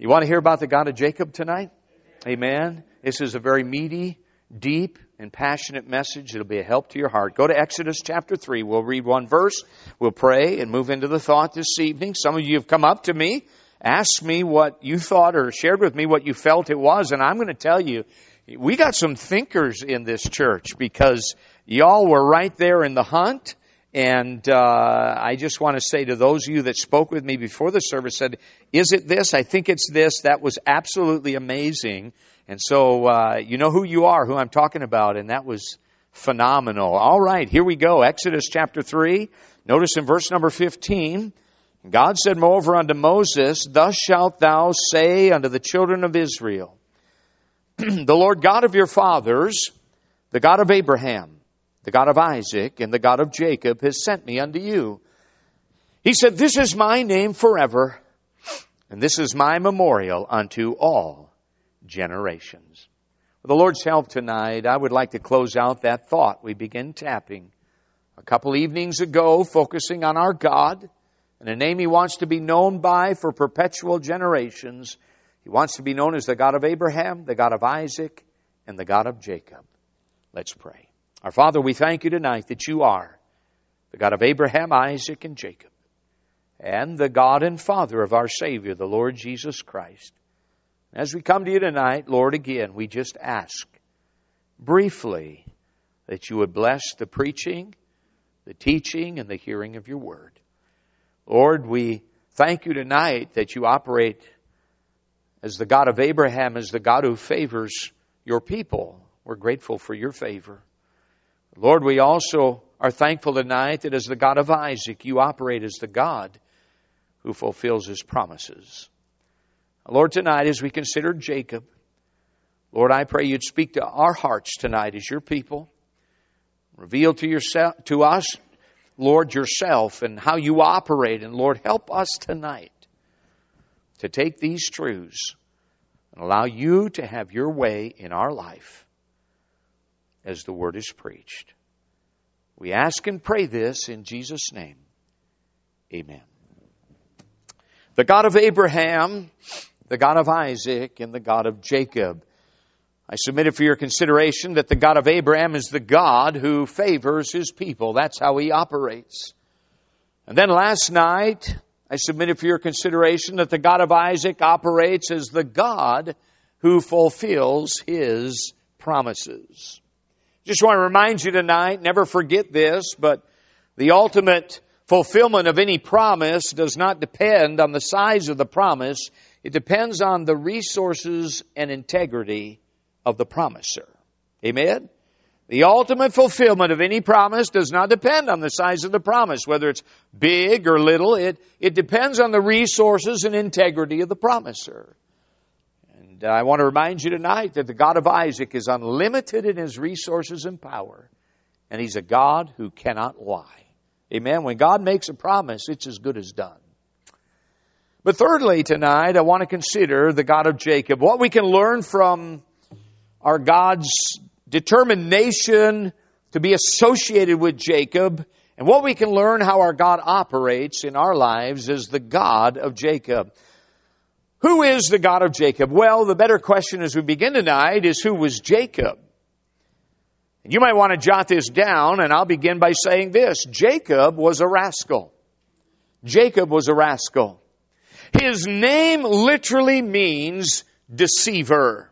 You want to hear about the God of Jacob tonight? Amen. This is a very meaty, deep, and passionate message. It'll be a help to your heart. Go to Exodus chapter 3. We'll read one verse. We'll pray and move into the thought this evening. Some of you have come up to me, asked me what you thought or shared with me what you felt it was. And I'm going to tell you, we got some thinkers in this church because y'all were right there in the hunt. And I just want to say to those of you that spoke with me before the service, said, is it this? I think it's this. That was absolutely amazing. And so you know who you are, who I'm talking about, and that was phenomenal. All right, here we go. Exodus chapter 3. Notice in verse number 15, God said, moreover unto Moses, thus shalt thou say unto the children of Israel, the Lord God of your fathers, the God of Abraham, the God of Isaac, and the God of Jacob has sent me unto you. He said, this is my name forever, and this is my memorial unto all generations. With the Lord's help tonight, I would like to close out that thought. We begin tapping a couple evenings ago, focusing on our God and a name He wants to be known by for perpetual generations. He wants to be known as the God of Abraham, the God of Isaac, and the God of Jacob. Let's pray. Our Father, we thank you tonight that you are the God of Abraham, Isaac, and Jacob, and the God and Father of our Savior, the Lord Jesus Christ. As we come to you tonight, Lord, again, we just ask briefly that you would bless the preaching, the teaching, and the hearing of your word. Lord, we thank you tonight that you operate as the God of Abraham, as the God who favors your people. We're grateful for your favor. Lord, we also are thankful tonight that as the God of Isaac, you operate as the God who fulfills his promises. Lord, tonight as we consider Jacob, Lord, I pray you'd speak to our hearts tonight as your people. Reveal to us, Lord, yourself and how you operate. And Lord, help us tonight to take these truths and allow you to have your way in our life as the word is preached. We ask and pray this in Jesus' name. Amen. The God of Abraham, the God of Isaac, and the God of Jacob. I submitted for your consideration that the God of Abraham is the God who favors his people. That's how he operates. And then last night, I submitted for your consideration that the God of Isaac operates as the God who fulfills his promises. Just want to remind you tonight, never forget this, but the ultimate fulfillment of any promise does not depend on the size of the promise. It depends on the resources and integrity of the promiser. Amen? The ultimate fulfillment of any promise does not depend on the size of the promise, whether it's big or little. It depends on the resources and integrity of the promiser. And I want to remind you tonight that the God of Isaac is unlimited in his resources and power, and he's a God who cannot lie. Amen? When God makes a promise, it's as good as done. But thirdly, tonight, I want to consider the God of Jacob. What we can learn from our God's determination to be associated with Jacob, and what we can learn how our God operates in our lives as the God of Jacob. Who is the God of Jacob? Well, the better question as we begin tonight is, who was Jacob? You might want to jot this down, and I'll begin by saying this. Jacob was a rascal. Jacob was a rascal. His name literally means deceiver.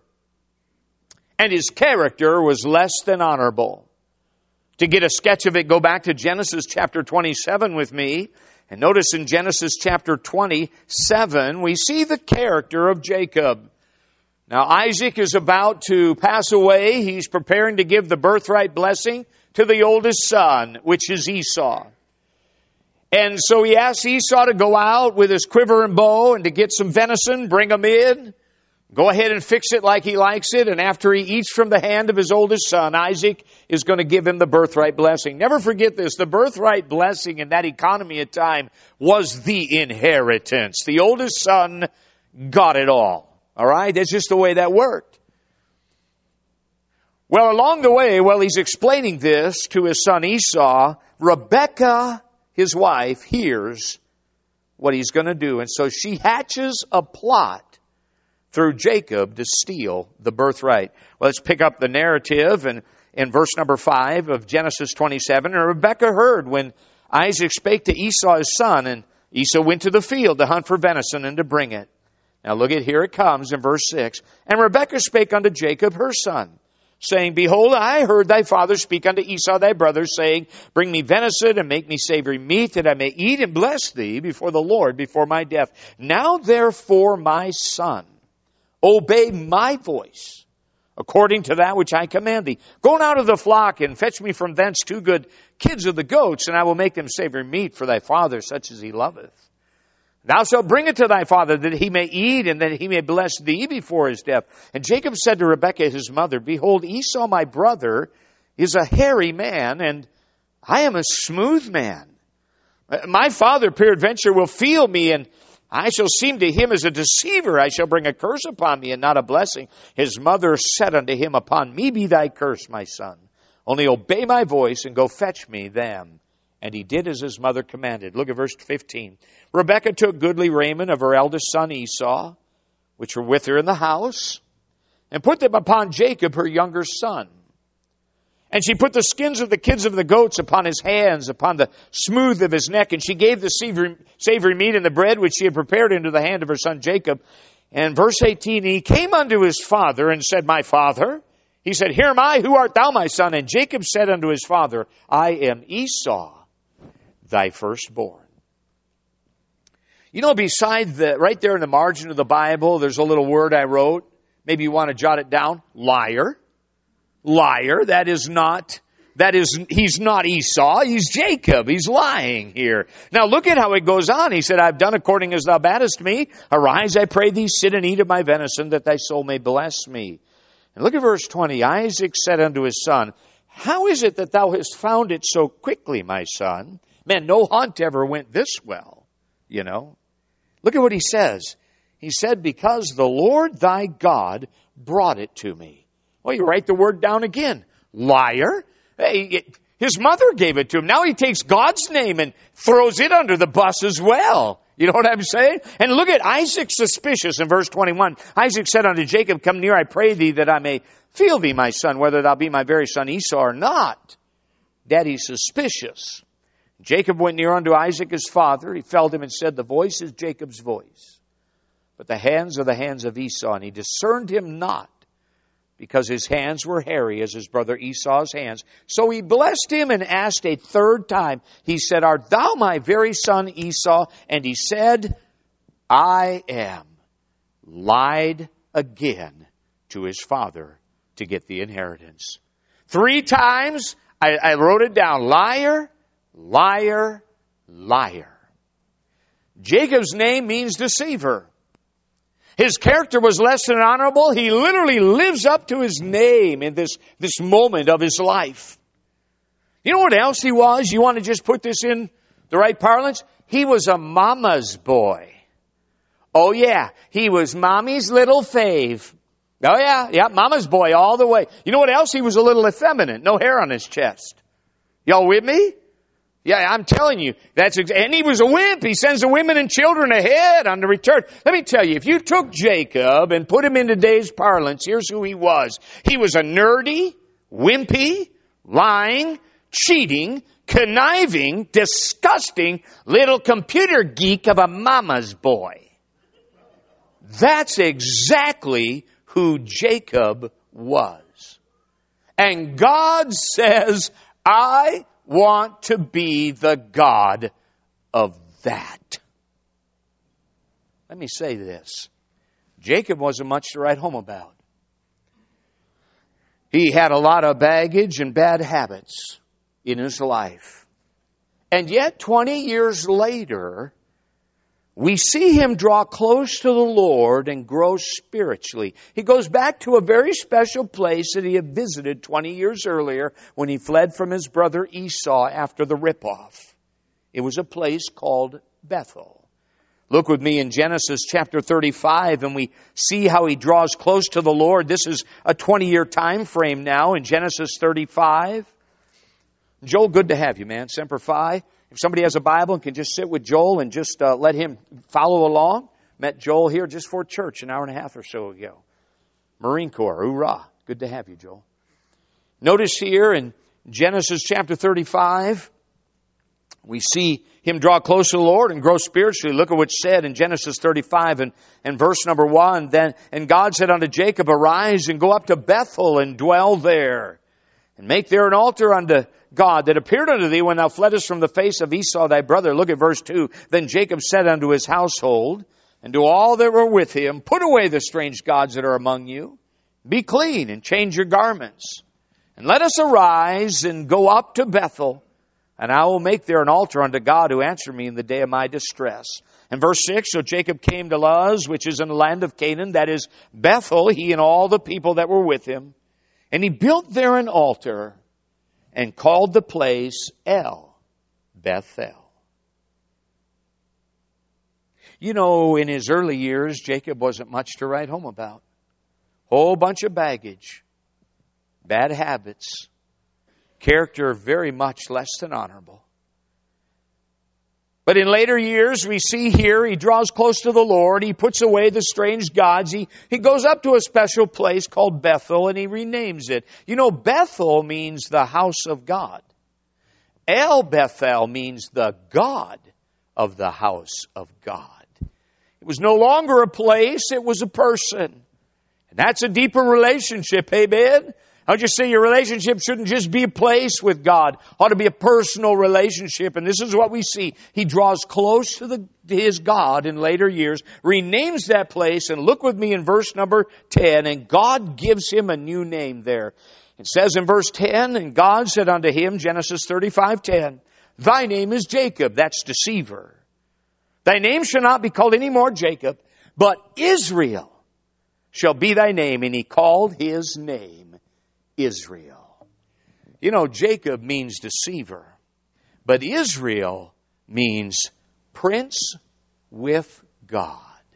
And his character was less than honorable. To get a sketch of it, go back to Genesis chapter 27 with me. And notice in Genesis chapter 27, we see the character of Jacob. Now, Isaac is about to pass away. He's preparing to give the birthright blessing to the oldest son, which is Esau. And so he asks Esau to go out with his quiver and bow and to get some venison, bring them in. Go ahead and fix it like he likes it. And after he eats from the hand of his oldest son, Isaac is going to give him the birthright blessing. Never forget this. The birthright blessing in that economy at time was the inheritance. The oldest son got it all. All right? That's just the way that worked. Well, along the way, while he's explaining this to his son Esau, Rebekah, his wife, hears what he's going to do. And so she hatches a plot through Jacob to steal the birthright. Well, let's pick up the narrative in verse number 5 of Genesis 27. And Rebekah heard when Isaac spake to Esau his son, and Esau went to the field to hunt for venison and to bring it. Now look at, here it comes in verse 6. And Rebekah spake unto Jacob her son, saying, Behold, I heard thy father speak unto Esau thy brother, saying, Bring me venison and make me savory meat, that I may eat and bless thee before the Lord before my death. Now therefore, my son, obey my voice, according to that which I command thee. Go out of the flock and fetch me from thence 2 good kids of the goats, and I will make them savory meat for thy father, such as he loveth. Thou shalt bring it to thy father, that he may eat, and that he may bless thee before his death. And Jacob said to Rebekah his mother, Behold, Esau my brother is a hairy man, and I am a smooth man. My father peradventure will feel me, and I shall seem to him as a deceiver. I shall bring a curse upon me, and not a blessing. His mother said unto him, Upon me be thy curse, my son. Only obey my voice, and go fetch me them. And he did as his mother commanded. Look at verse 15. Rebekah took goodly raiment of her eldest son Esau, which were with her in the house, and put them upon Jacob, her younger son. And she put the skins of the kids of the goats upon his hands, upon the smooth of his neck. And she gave the savory meat and the bread which she had prepared into the hand of her son Jacob. And verse 18, he came unto his father and said, My father. He said, Here am I, who art thou, my son? And Jacob said unto his father, I am Esau, thy firstborn. You know, beside right there in the margin of the Bible, there's a little word I wrote. Maybe you want to jot it down. Liar. Liar. He's not Esau. He's Jacob. He's lying here. Now look at how it goes on. He said, I've done according as thou badest me. Arise, I pray thee, sit and eat of my venison, that thy soul may bless me. And look at verse 20. Isaac said unto his son, How is it that thou hast found it so quickly, my son? Man, no hunt ever went this well, you know. Look at what he says. He said, Because the Lord thy God brought it to me. Well, you write the word down again. Liar. Hey, his mother gave it to him. Now he takes God's name and throws it under the bus as well. You know what I'm saying? And look at Isaac suspicious in verse 21. Isaac said unto Jacob, Come near, I pray thee, that I may feel thee, my son, whether thou be my very son Esau or not. Daddy's suspicious. Jacob went near unto Isaac his father. He felt him and said, The voice is Jacob's voice, but the hands are the hands of Esau. And he discerned him not, because his hands were hairy as his brother Esau's hands. So he blessed him and asked a third time. He said, Art thou my very son Esau? And he said, I am. Lied again to his father to get the inheritance. 3 times I wrote it down. Liar, liar, liar. Jacob's name means deceiver. His character was less than honorable. He literally lives up to his name in this moment of his life. You know what else he was? You want to just put this in the right parlance? He was a mama's boy. Oh yeah, he was mommy's little fave. Oh yeah, mama's boy all the way. You know what else? He was a little effeminate. No hair on his chest. Y'all with me? Yeah, I'm telling you, and he was a wimp. He sends the women and children ahead on the return. Let me tell you, if you took Jacob and put him in today's parlance, here's who he was. He was a nerdy, wimpy, lying, cheating, conniving, disgusting little computer geek of a mama's boy. That's exactly who Jacob was. And God says, I want to be the God of that. Let me say this. Jacob wasn't much to write home about. He had a lot of baggage and bad habits in his life. And yet, 20 years later, we see him draw close to the Lord and grow spiritually. He goes back to a very special place that he had visited 20 years earlier when he fled from his brother Esau after the ripoff. It was a place called Bethel. Look with me in Genesis chapter 35, and we see how he draws close to the Lord. This is a 20-year time frame now in Genesis 35. Joel, good to have you, man. Semper Fi. If somebody has a Bible and can just sit with Joel and just let him follow along, Met Joel here just for church an hour and a half or so ago. Marine Corps, hoorah. Good to have you, Joel. Notice here in Genesis chapter 35, we see him draw close to the Lord and grow spiritually. Look at what's said in Genesis 35 and verse number 1. Then, and God said unto Jacob, Arise and go up to Bethel and dwell there, and make there an altar unto God that appeared unto thee when thou fleddest from the face of Esau thy brother. Look at verse 2. Then Jacob said unto his household and to all that were with him, Put away the strange gods that are among you. Be clean and change your garments. And let us arise and go up to Bethel, and I will make there an altar unto God who answered me in the day of my distress. And verse 6, So Jacob came to Luz, which is in the land of Canaan, that is Bethel, he and all the people that were with him. And he built there an altar and called the place El Bethel. You know, in his early years, Jacob wasn't much to write home about. Whole bunch of baggage, bad habits, character very much less than honorable. But in later years, we see here, he draws close to the Lord. He puts away the strange gods. He goes up to a special place called Bethel, and he renames it. You know, Bethel means the house of God. El Bethel means the God of the house of God. It was no longer a place, it was a person. And that's a deeper relationship, amen? I would just say your relationship shouldn't just be a place with God. It ought to be a personal relationship. And this is what we see. He draws close to his God in later years, renames that place, and look with me in verse number 10, and God gives him a new name there. It says in verse 10, And God said unto him, Genesis 35:10, Thy name is Jacob, that's deceiver. Thy name shall not be called any more Jacob, but Israel shall be thy name. And he called his name Israel. You know, Jacob means deceiver, but Israel means prince with God.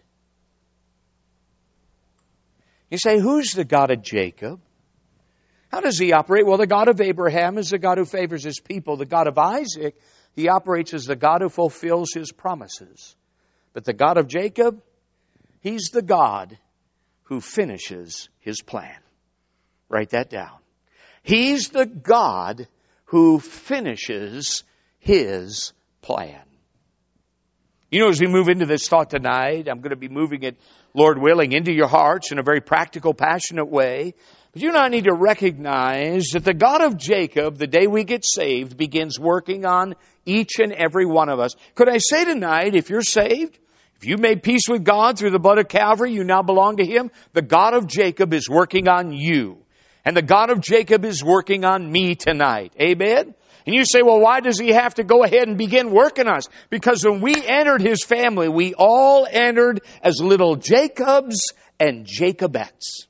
You say, who's the God of Jacob? How does he operate? Well, the God of Abraham is the God who favors his people. The God of Isaac, he operates as the God who fulfills his promises. But the God of Jacob, he's the God who finishes his plan. Write that down. He's the God who finishes his plan. You know, as we move into this thought tonight, I'm going to be moving it, Lord willing, into your hearts in a very practical, passionate way. But you and I need to recognize that the God of Jacob, the day we get saved, begins working on each and every one of us. Could I say tonight, if you're saved, if you made peace with God through the blood of Calvary, you now belong to Him, the God of Jacob is working on you. And the God of Jacob is working on me tonight. Amen? And you say, well, why does He have to go ahead and begin working us? Because when we entered His family, we all entered as little Jacobs and Jacobettes.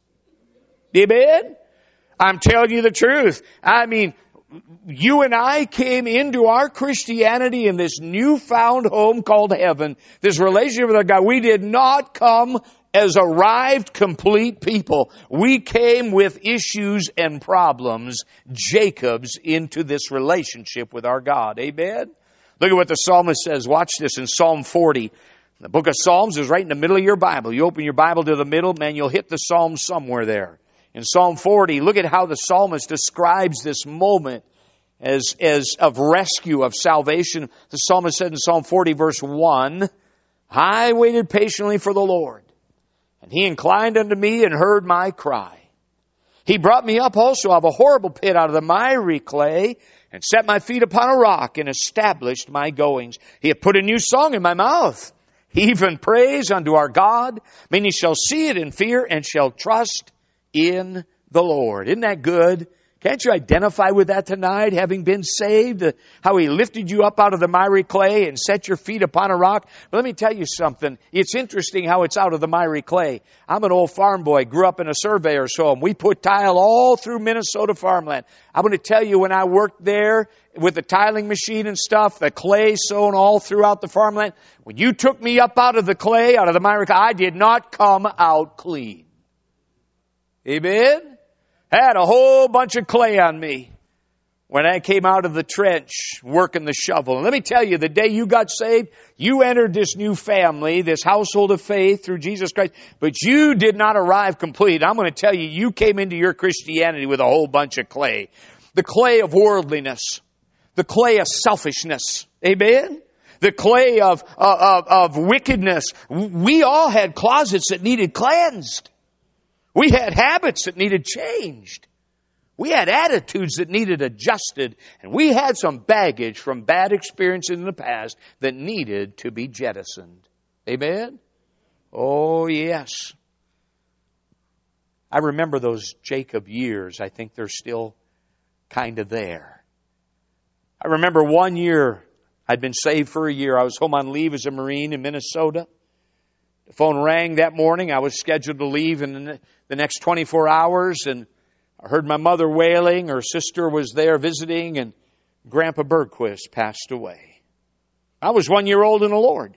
Amen? I'm telling you the truth. I mean, you and I came into our Christianity in this newfound home called heaven, this relationship with our God. We did not come as arrived, complete people. We came with issues and problems, Jacobs, into this relationship with our God. Amen? Look at what the psalmist says. Watch this in Psalm 40. The book of Psalms is right in the middle of your Bible. You open your Bible to the middle, man, you'll hit the Psalm somewhere there. In Psalm 40, look at how the psalmist describes this moment as of rescue, of salvation. The psalmist said in Psalm 40, verse 1, I waited patiently for the Lord, and He inclined unto me and heard my cry. He brought me up also out of a horrible pit, out of the miry clay, and set my feet upon a rock, and established my goings. He hath put a new song in my mouth, even praise unto our God. Many shall see it and fear, and shall trust in the Lord. Isn't that good? Can't you identify with that tonight, having been saved? How He lifted you up out of the miry clay and set your feet upon a rock. But let me tell you something. It's interesting how it's out of the miry clay. I'm an old farm boy, grew up in a surveyor's home. We put tile all through Minnesota farmland. I'm going to tell you, when I worked there with the tiling machine and stuff, the clay sown all throughout the farmland, when you took me up out of the clay, out of the miry clay, I did not come out clean. Amen? Had a whole bunch of clay on me. when I came out of the trench working the shovel. And let me tell you, the day you got saved, you entered this new family, this household of faith through Jesus Christ, but you did not arrive complete. I'm going to tell you, you came into your Christianity with a whole bunch of clay. The clay of worldliness. The clay of selfishness. Amen? The clay of wickedness. We all had closets that needed cleansed. We had habits that needed changed. We had attitudes that needed adjusted, and we had some baggage from bad experiences in the past that needed to be jettisoned. Amen? Oh, yes. I remember those Jacob years. I think they're still kind of there. I remember one year, I'd been saved for a year. I was home on leave as a Marine in Minnesota. The phone rang that morning. I was scheduled to leave in the next 24 hours, and I heard my mother wailing. Her sister was there visiting, and Grandpa Bergquist passed away. I was 1 year old in the Lord.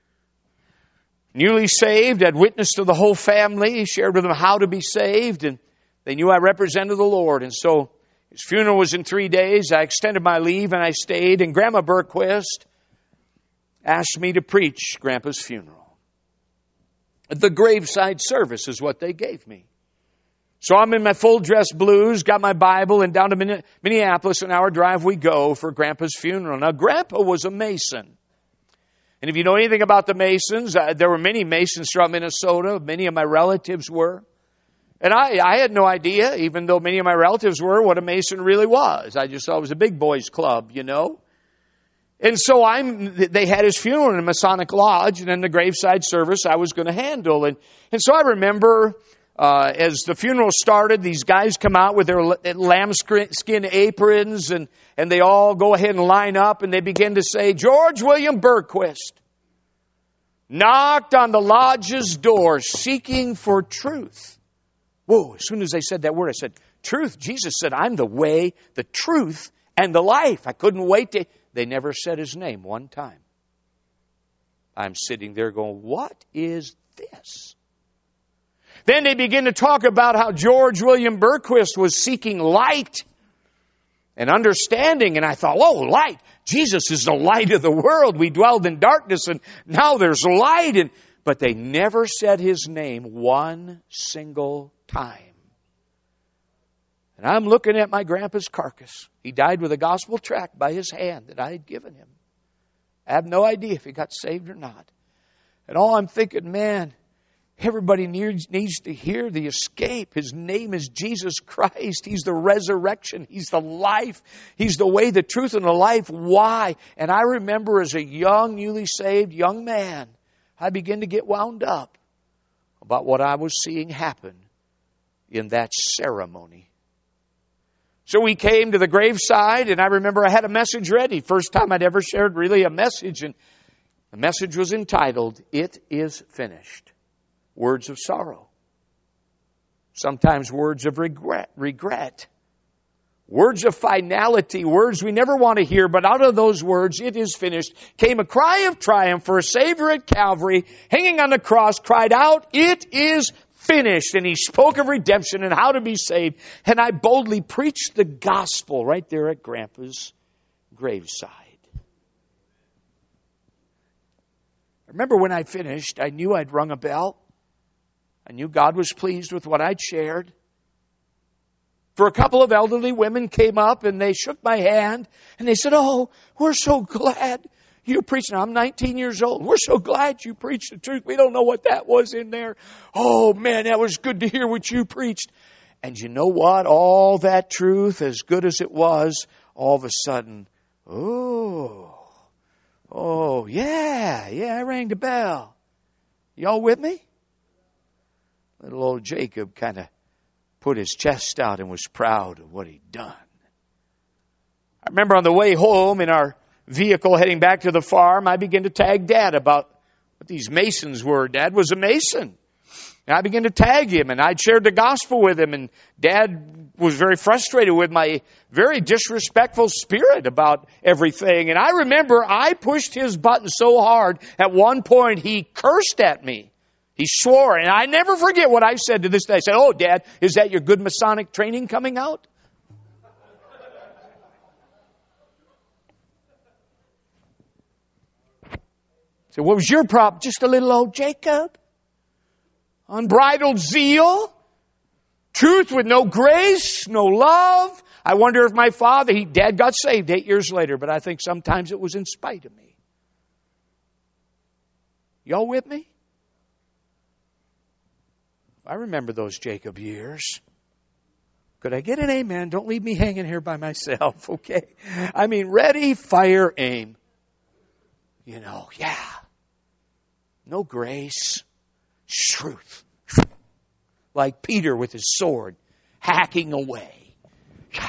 Newly saved, I'd witnessed to the whole family, shared with them how to be saved, and they knew I represented the Lord. And so his funeral was in 3 days. I extended my leave, and I stayed, and Grandma Bergquist asked me to preach Grandpa's funeral. The graveside service is what they gave me. So I'm in my full dress blues, got my Bible, and down to Minneapolis, an hour drive we go for Grandpa's funeral. Now, Grandpa was a Mason. And if you know anything about the Masons, there were many Masons throughout Minnesota. Many of my relatives were. And I had no idea, even though many of my relatives were, what a Mason really was. I just thought it was a big boys club, you know. And so they had his funeral in a Masonic lodge, and then the graveside service I was going to handle. And so I remember as the funeral started, these guys come out with their lambskin aprons, and they all go ahead and line up, and they begin to say, George William Bergquist knocked on the lodge's door seeking for truth. Whoa, as soon as they said that word, I said, truth. Jesus said, I'm the way, the truth, and the life. I couldn't wait to... They never said his name one time. I'm sitting there going, what is this? Then they begin to talk about how George William Bergquist was seeking light and understanding. And I thought, oh, light. Jesus is the light of the world. We dwelled in darkness, and now there's light. But they never said his name one single time. And I'm looking at my grandpa's carcass. He died with a gospel tract by his hand that I had given him. I have no idea if he got saved or not. And all I'm thinking, man, everybody needs to hear the escape. His name is Jesus Christ. He's the resurrection. He's the life. He's the way, the truth, and the life. Why? And I remember as a young, newly saved young man, I began to get wound up about what I was seeing happen in that ceremony. So we came to the graveside, and I remember I had a message ready. First time I'd ever shared really a message, and the message was entitled, It is Finished. Words of sorrow. Sometimes words of regret. Words of finality, words we never want to hear, but out of those words, it is finished, came a cry of triumph for a Savior at Calvary, hanging on the cross, cried out, it is finished. And he spoke of redemption and how to be saved. And I boldly preached the gospel right there at Grandpa's graveside. I remember when I finished, I knew I'd rung a bell. I knew God was pleased with what I'd shared. For a couple of elderly women came up and they shook my hand and they said, oh, we're so glad you preached. Now, I'm 19 years old. We're so glad you preached the truth. We don't know what that was in there. Oh, man, that was good to hear what you preached. And you know what? All that truth, as good as it was, all of a sudden, yeah, I rang the bell. Y'all with me? Little old Jacob kind of put his chest out and was proud of what he'd done. I remember on the way home in our vehicle heading back to the farm, I began to tag Dad about what these Masons were. Dad was a Mason. And I began to tag him, and I'd shared the gospel with him, and Dad was very frustrated with my very disrespectful spirit about everything. And I remember I pushed his button so hard, at one point he cursed at me. He swore, and I never forget what I said to this day. I said, oh, Dad, is that your good Masonic training coming out? So what was your problem? Just a little old Jacob. Unbridled zeal. Truth with no grace, no love. I wonder if my father, Dad got saved 8 years later, but I think sometimes it was in spite of me. Y'all with me? I remember those Jacob years. Could I get an amen? Don't leave me hanging here by myself, okay? I mean, ready, fire, aim. You know, yeah. No grace, truth. Like Peter with his sword, hacking away. Yeah.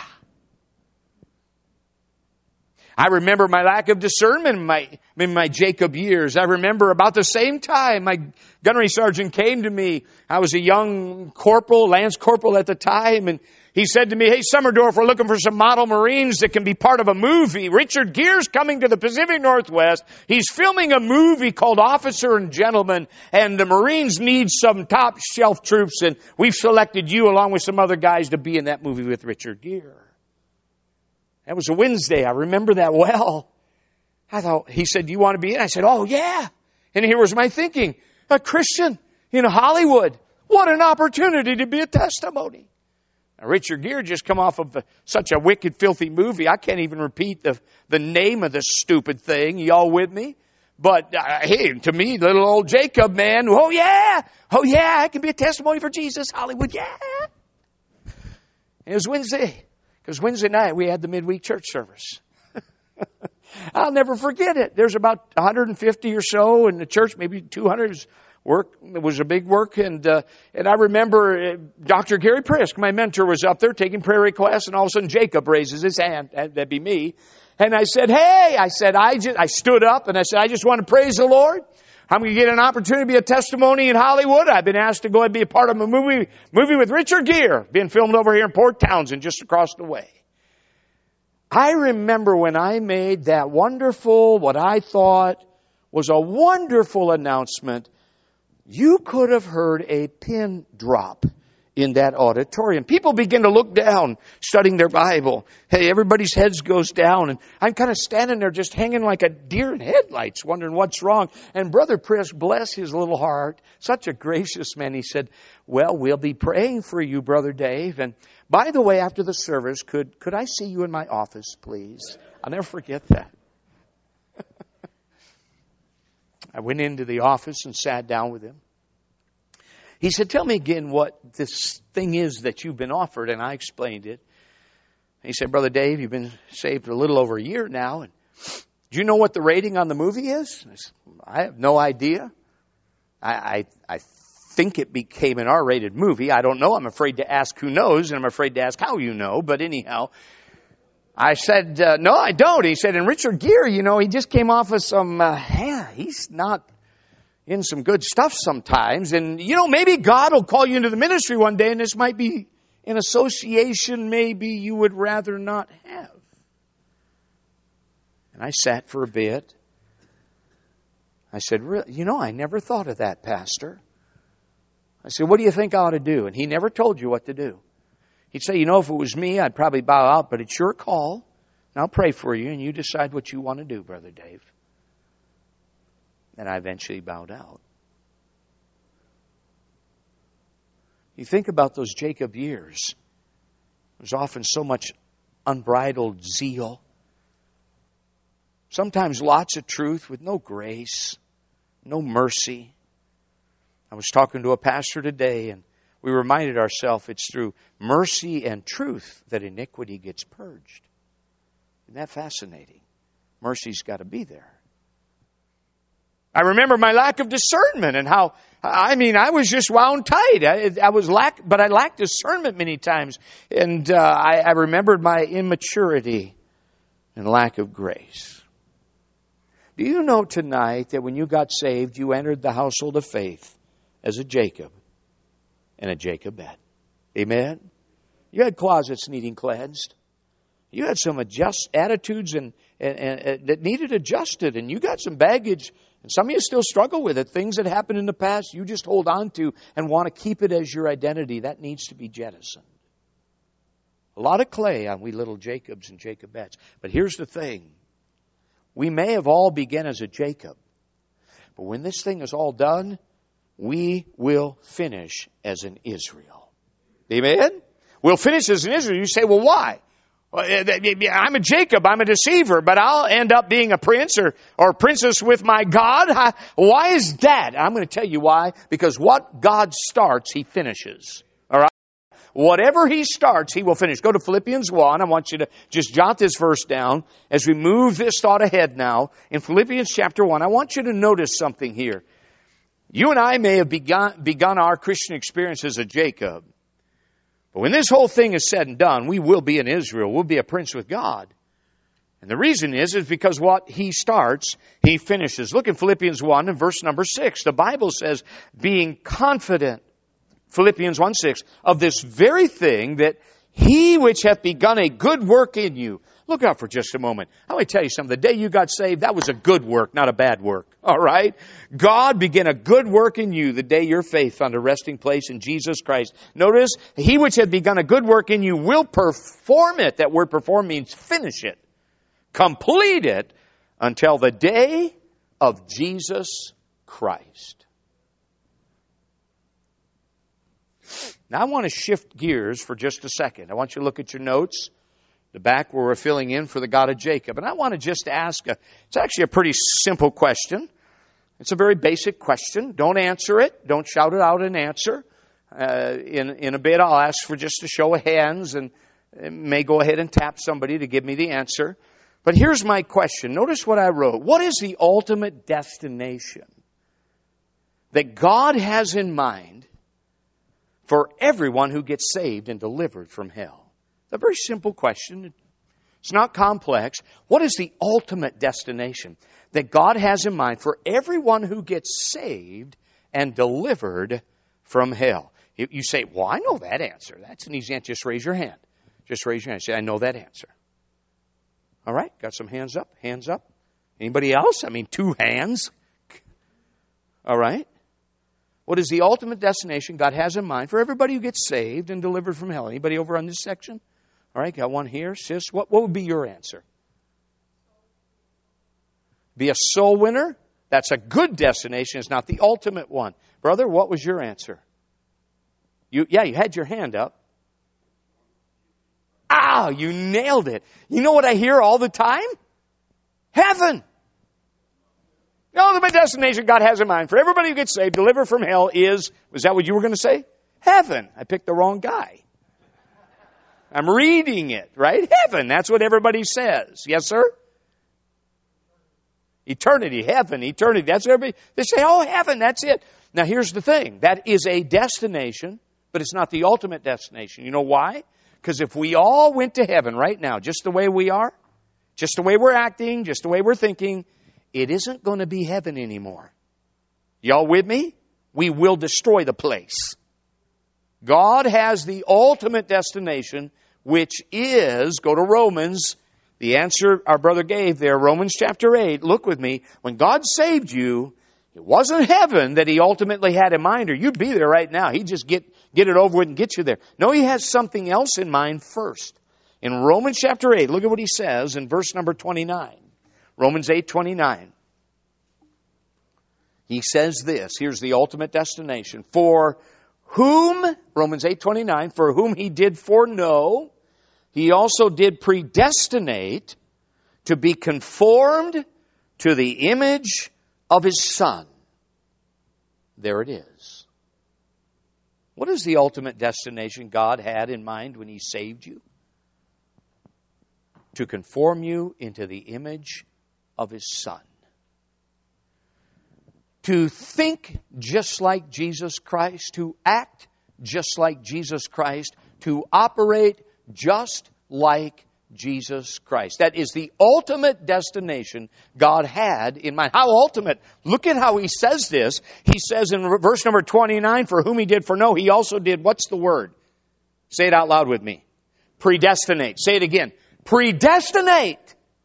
I remember my lack of discernment in my Jacob years. I remember about the same time my gunnery sergeant came to me. I was a young corporal, lance corporal at the time, and he said to me, "Hey, Summerdorf, we're looking for some model Marines that can be part of a movie. Richard Gere's coming to the Pacific Northwest. He's filming a movie called Officer and Gentleman, and the Marines need some top shelf troops, and we've selected you along with some other guys to be in that movie with Richard Gere." That was a Wednesday. I remember that well. I thought, he said, "Do you want to be in?" I said, "Oh, yeah." And here was my thinking. A Christian in Hollywood. What an opportunity to be a testimony. Now, Richard Gere just come off of such a wicked, filthy movie. I can't even repeat the name of the stupid thing. Y'all with me? But, hey, to me, little old Jacob, man. Oh, yeah. Oh, yeah. I can be a testimony for Jesus. Hollywood, yeah. It was Wednesday. Because Wednesday night we had the midweek church service. I'll never forget it. There's about 150 or so in the church, maybe 200 work. It was a big work. And I remember Dr. Gary Prisk, my mentor, was up there taking prayer requests, and all of a sudden Jacob raises his hand. That'd be me. And I said, "Hey," I stood up and I said, "I just want to praise the Lord. I'm going to get an opportunity to be a testimony in Hollywood. I've been asked to go and be a part of a movie with Richard Gere, being filmed over here in Port Townsend, just across the way." I remember when I made that wonderful, what I thought was a wonderful announcement, you could have heard a pin drop in that auditorium. People begin to look down, studying their Bible. Hey, everybody's heads goes down, and I'm kind of standing there just hanging like a deer in headlights, wondering what's wrong. And Brother Prisk, bless his little heart, such a gracious man, he said, "Well, we'll be praying for you, Brother Dave. And by the way, after the service, could I see you in my office, please?" I'll never forget that. I went into the office and sat down with him. He said, "Tell me again what this thing is that you've been offered." And I explained it. He said, "Brother Dave, you've been saved a little over a year now. And do you know what the rating on the movie is?" I said, "I have no idea. I think it became an R-rated movie. I don't know. I'm afraid to ask who knows, and I'm afraid to ask how you know. But anyhow," I said, "No, I don't." He said, "And Richard Gere, he just came off of some, he's not in some good stuff sometimes. And, maybe God will call you into the ministry one day, and this might be an association maybe you would rather not have." And I sat for a bit. I said, I never thought of that, Pastor." I said, "What do you think I ought to do?" And he never told you what to do. He'd say, "If it was me, I'd probably bow out, but it's your call. And I'll pray for you, and you decide what you want to do, Brother Dave." And I eventually bowed out. You think about those Jacob years. There's often so much unbridled zeal. Sometimes lots of truth with no grace, no mercy. I was talking to a pastor today, and we reminded ourselves it's through mercy and truth that iniquity gets purged. Isn't that fascinating? Mercy's got to be there. I remember my lack of discernment and how, I was just wound tight. But I lacked discernment many times. And I remembered my immaturity and lack of grace. Do you know tonight that when you got saved, you entered the household of faith as a Jacob and a Jacobette? Amen? You had closets needing cleansed. You had some attitudes and that needed adjusted, and you got some baggage, and some of you still struggle with it. Things that happened in the past you just hold on to and want to keep it as your identity. That needs to be jettisoned. A lot of clay on we little Jacobs and Jacobettes. But here's the thing. We may have all begun as a Jacob, But when this thing is all done, we will finish as an Israel. Amen? We'll finish as an Israel. You say, well, why? I'm a Jacob, I'm a deceiver, but I'll end up being a prince or princess with my God. Why is that? I'm going to tell you why. Because what God starts, He finishes. All right? Whatever He starts, He will finish. Go to Philippians 1. I want you to just jot this verse down as we move this thought ahead now. In Philippians chapter 1, I want you to notice something here. You and I may have begun our Christian experience as a Jacob. But when this whole thing is said and done, we will be in Israel. We'll be a prince with God. And the reason is because what He starts, He finishes. Look in Philippians 1 and verse number 6. The Bible says, being confident, Philippians 1:6, of this very thing that He which hath begun a good work in you. Look out for just a moment. I want to tell you something. The day you got saved, that was a good work, not a bad work. All right? God began a good work in you the day your faith found a resting place in Jesus Christ. Notice, He which hath begun a good work in you will perform it. That word perform means finish it. Complete it until the day of Jesus Christ. Now I want to shift gears for just a second. I want you to look at your notes. The back where we're filling in for the God of Jacob. And I want to just ask, it's actually a pretty simple question. It's a very basic question. Don't answer it. Don't shout it out and answer. In a bit, I'll ask for just a show of hands and may go ahead and tap somebody to give me the answer. But here's my question. Notice what I wrote. What is the ultimate destination that God has in mind for everyone who gets saved and delivered from hell? It's a very simple question. It's not complex. What is the ultimate destination that God has in mind for everyone who gets saved and delivered from hell? You say, well, I know that answer. That's an easy answer. Just raise your hand. Just raise your hand. Say, I know that answer. All right. Got some hands up? Hands up. Anybody else? I mean, 2 hands. All right. What is the ultimate destination God has in mind for everybody who gets saved and delivered from hell? Anybody over on this section? All right, got one here. Sis, what would be your answer? Be a soul winner? That's a good destination. It's not the ultimate one. Brother, what was your answer? You had your hand up. Ah, you nailed it. You know what I hear all the time? Heaven. The ultimate destination God has in mind for everybody who gets saved, delivered from hell was that what you were going to say? Heaven. I picked the wrong guy. I'm reading it, right? Heaven. That's what everybody says. Yes, sir? Eternity, heaven, eternity. That's what everybody, they say, oh, heaven, that's it. Now, here's the thing. That is a destination, but it's not the ultimate destination. You know why? Because if we all went to heaven right now, just the way we are, just the way we're acting, just the way we're thinking, it isn't going to be heaven anymore. Y'all with me? We will destroy the place. God has the ultimate destination, which is, go to Romans, the answer our brother gave there, Romans chapter 8. Look with me. When God saved you, it wasn't heaven that He ultimately had in mind, or you'd be there right now. He'd just get it over with and get you there. No, He has something else in mind first. In Romans chapter 8, look at what He says in verse number 29. Romans 8:29. He says this. Here's the ultimate destination. For whom, Romans 8:29, for whom He did foreknow, He also did predestinate to be conformed to the image of His Son. There it is. What is the ultimate destination God had in mind when He saved you? To conform you into the image of His Son. To think just like Jesus Christ, to act just like Jesus Christ, to operate just like Jesus Christ. That is the ultimate destination God had in mind. How ultimate? Look at how He says this. He says in verse number 29, for whom He did foreknow, He also did, what's the word? Say it out loud with me. Predestinate. Say it again. Predestinate.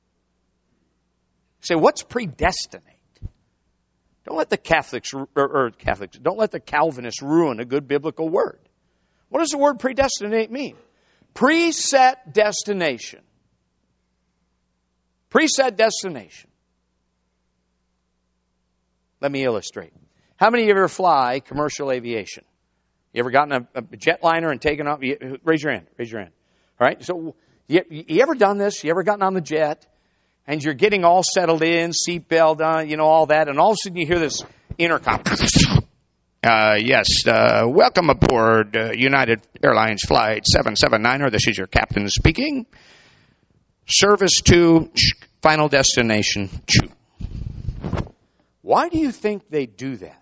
Say, what's predestinate? Don't let the don't let the Calvinists ruin a good biblical word. What does the word predestinate mean? Preset destination. Preset destination. Let me illustrate. How many of you ever fly commercial aviation? You ever gotten a jetliner and taken off? Raise your hand. Raise your hand. All right. So you ever done this? You ever gotten on the jet and you're getting all settled in, seatbelt on, all that, and all of a sudden you hear this intercom. Yes, welcome aboard United Airlines Flight 779. This is your captain speaking. Service to final destination. Why do you think they do that?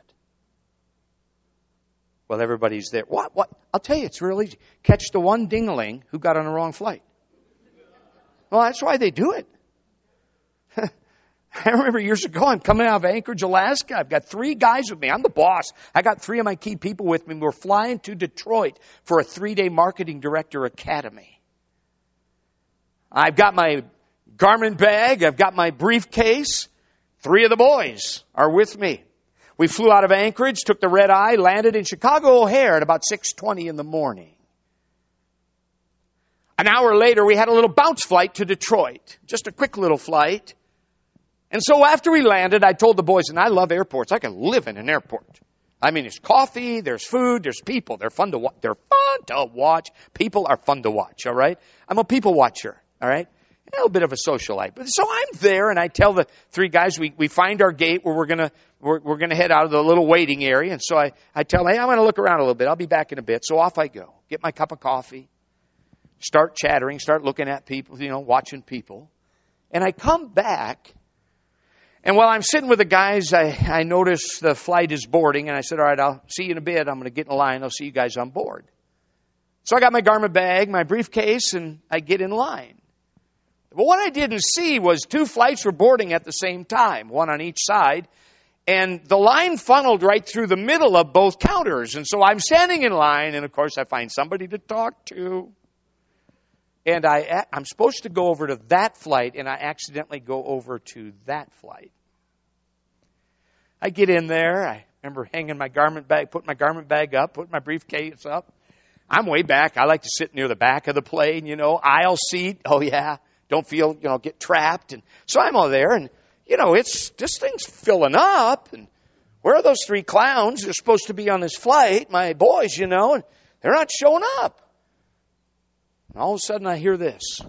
Well, everybody's there. What? I'll tell you, it's real easy. Catch the one ding-a-ling who got on the wrong flight. Well, that's why they do it. I remember years ago, I'm coming out of Anchorage, Alaska. I've got 3 guys with me. I'm the boss. I got 3 of my key people with me. We're flying to Detroit for a 3-day marketing director academy. I've got my Garmin bag. I've got my briefcase. 3 of the boys are with me. We flew out of Anchorage, took the red eye, landed in Chicago O'Hare at about 6:20 in the morning. An hour later, we had a little bounce flight to Detroit. Just a quick little flight. And so after we landed, I told the boys, and I love airports. I can live in an airport. I mean, there's coffee, there's food, there's people. They're fun to watch. People are fun to watch, all right? I'm a people watcher, all right? A little bit of a socialite. But so I'm there, and I tell the 3 guys, we find our gate where we're gonna head out of the little waiting area. And so I tell them, hey, I'm gonna look around a little bit. I'll be back in a bit. So off I go. Get my cup of coffee. Start chattering. Start looking at people, watching people. And I come back. And while I'm sitting with the guys, I notice the flight is boarding. And I said, all right, I'll see you in a bit. I'm going to get in line. I'll see you guys on board. So I got my Garmin bag, my briefcase, and I get in line. But what I didn't see was 2 flights were boarding at the same time, one on each side. And the line funneled right through the middle of both counters. And so I'm standing in line, and of course I find somebody to talk to. And I'm supposed to go over to that flight, and I accidentally go over to that flight. I get in there. I remember hanging my garment bag, putting my garment bag up, putting my briefcase up. I'm way back. I like to sit near the back of the plane, aisle seat. Oh, yeah. Don't feel, get trapped. And so I'm all there, and, this thing's filling up. And where are those 3 clowns? They're supposed to be on this flight, my boys, and they're not showing up. And all of a sudden I hear this.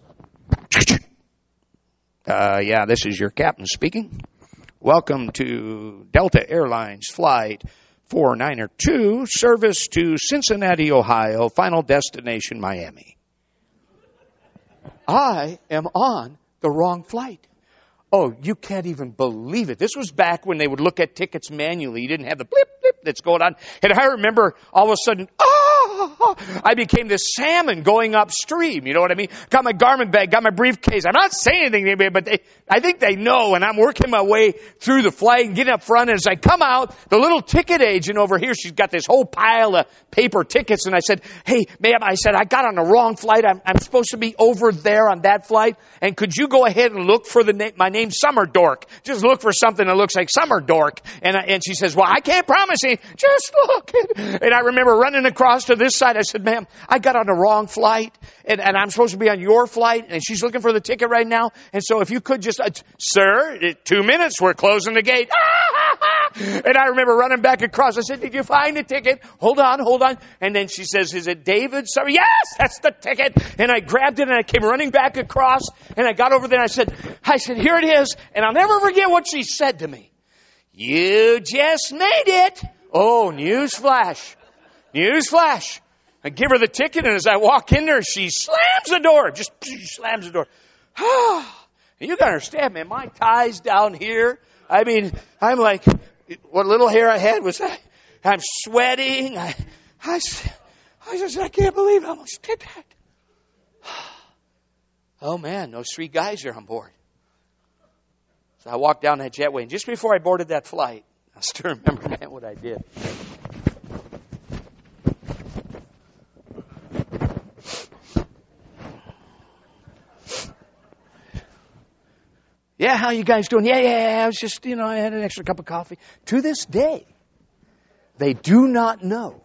Yeah, this is your captain speaking. Welcome to Delta Airlines Flight 492, service to Cincinnati, Ohio, final destination Miami. I am on the wrong flight. Oh, you can't even believe it. This was back when they would look at tickets manually. You didn't have the blip, blip that's going on. And I remember all of a sudden, I became this salmon going upstream. You know what I mean? Got my Garmin bag, got my briefcase. I'm not saying anything to anybody, but I think they know. And I'm working my way through the flight and getting up front. And as I come out, the little ticket agent over here, she's got this whole pile of paper tickets. And I said, hey, ma'am, I got on the wrong flight. I'm supposed to be over there on that flight. And could you go ahead and look for my name's Summer Dork. Just look for something that looks like Summer Dork. And she says, well, I can't promise you. Just look. And I remember running across to this side. I said, ma'am, I got on the wrong flight. And I'm supposed to be on your flight. And she's looking for the ticket right now. And so if you could just, sir, 2 minutes, we're closing the gate. And I remember running back across. I said, did you find the ticket? Hold on. And then she says, is it David? Sorry, yes, that's the ticket. And I grabbed it and I came running back across. And I got over there and I said, here it is. And I'll never forget what she said to me. You just made it. Oh, newsflash. I give her the ticket, and as I walk in there, she slams the door. She slams the door. And you got to understand, man, my tie's down here. I mean, I'm like, what little hair I had was, I'm sweating. I just, I can't believe I almost did that. Oh, man, those 3 guys are on board. So I walked down that jetway, and just before I boarded that flight, I still remember, man, what I did. Yeah, how you guys doing? Yeah, I was just, I had an extra cup of coffee. To this day, they do not know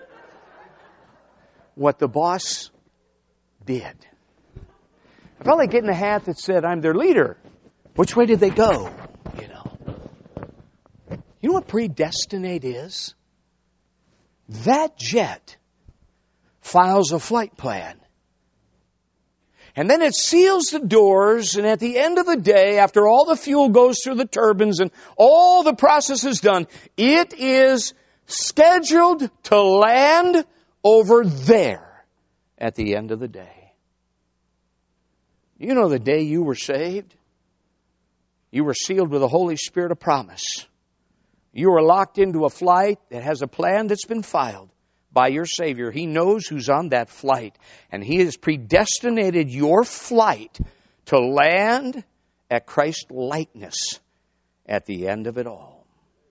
what the boss did. I felt like getting a hat that said, I'm their leader. Which way did they go? You know what what predestinate is? That jet files a flight plan. And then it seals the doors, and at the end of the day, after all the fuel goes through the turbines and all the process is done, it is scheduled to land over there at the end of the day. You know the day you were saved? You were sealed with the Holy Spirit of promise. You were locked into a flight that has a plan that's been filed by your Savior. He knows who's on that flight, and He has predestinated your flight to land at Christ's likeness at the end of it all.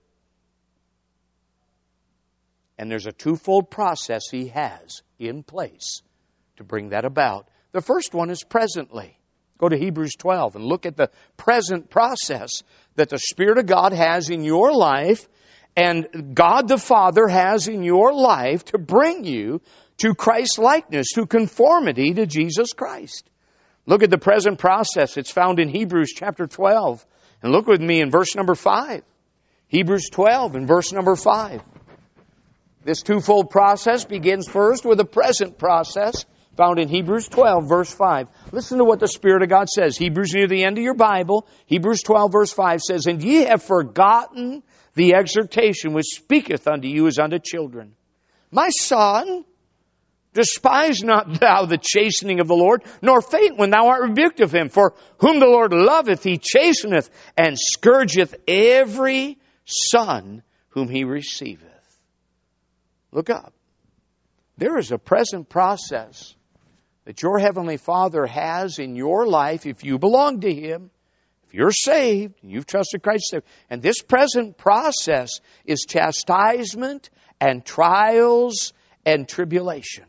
And there's a twofold process He has in place to bring that about. The first one is presently. Go to Hebrews 12 and look at the present process that the Spirit of God has in your life and God the Father has in your life to bring you to Christ's likeness, to conformity to Jesus Christ. Look at the present process. It's found in Hebrews chapter 12. And look with me in verse number 5. Hebrews 12 and verse number 5. This twofold process begins first with a present process found in Hebrews 12, verse 5. Listen to what the Spirit of God says. Hebrews near the end of your Bible. Hebrews 12, verse 5 says, "And ye have forgotten the exhortation which speaketh unto you as unto children. My son, despise not thou the chastening of the Lord, nor faint when thou art rebuked of Him. For whom the Lord loveth, He chasteneth, and scourgeth every son whom He receiveth." Look up. There is a present process that your Heavenly Father has in your life if you belong to Him. If you're saved, you've trusted Christ. And this present process is chastisement and trials and tribulation.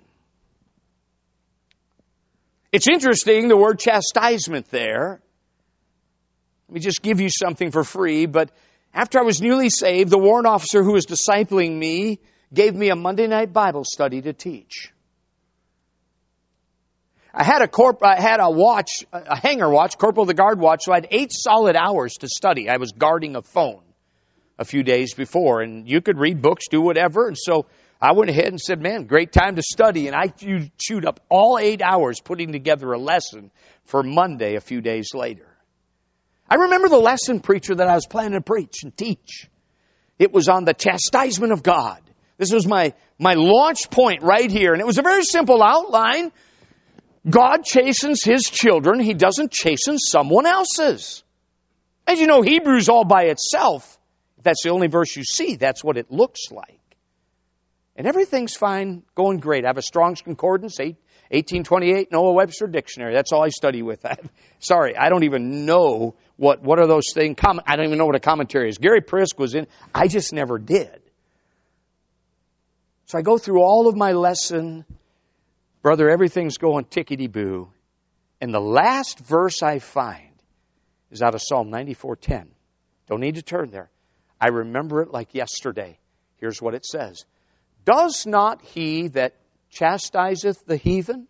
It's interesting, the word chastisement there. Let me just give you something for free. But after I was newly saved, the warrant officer who was discipling me gave me a Monday night Bible study to teach. I had a watch, a hanger watch, Corporal of the Guard watch, so I had 8 solid hours to study. I was guarding a phone a few days before, and you could read books, do whatever, and so I went ahead and said, man, great time to study, and I chewed up all 8 hours putting together a lesson for Monday a few days later. I remember the lesson preacher that I was planning to preach and teach. It was on the chastisement of God. This was my launch point right here, and it was a very simple outline. God chastens His children. He doesn't chasten someone else's. As you know, Hebrews all by itself, if that's the only verse you see, that's what it looks like. And everything's fine, going great. I have a Strong's Concordance, 1828, Noah Webster Dictionary. That's all I study with. Sorry, I don't even know what are those things. I don't even know what a commentary is. Gary Prisk was in. I just never did. So I go through all of my lesson. Brother, everything's going tickety-boo. And the last verse I find is out of Psalm 94:10. Don't need to turn there. I remember it like yesterday. Here's what it says. Does not He that chastiseth the heathen?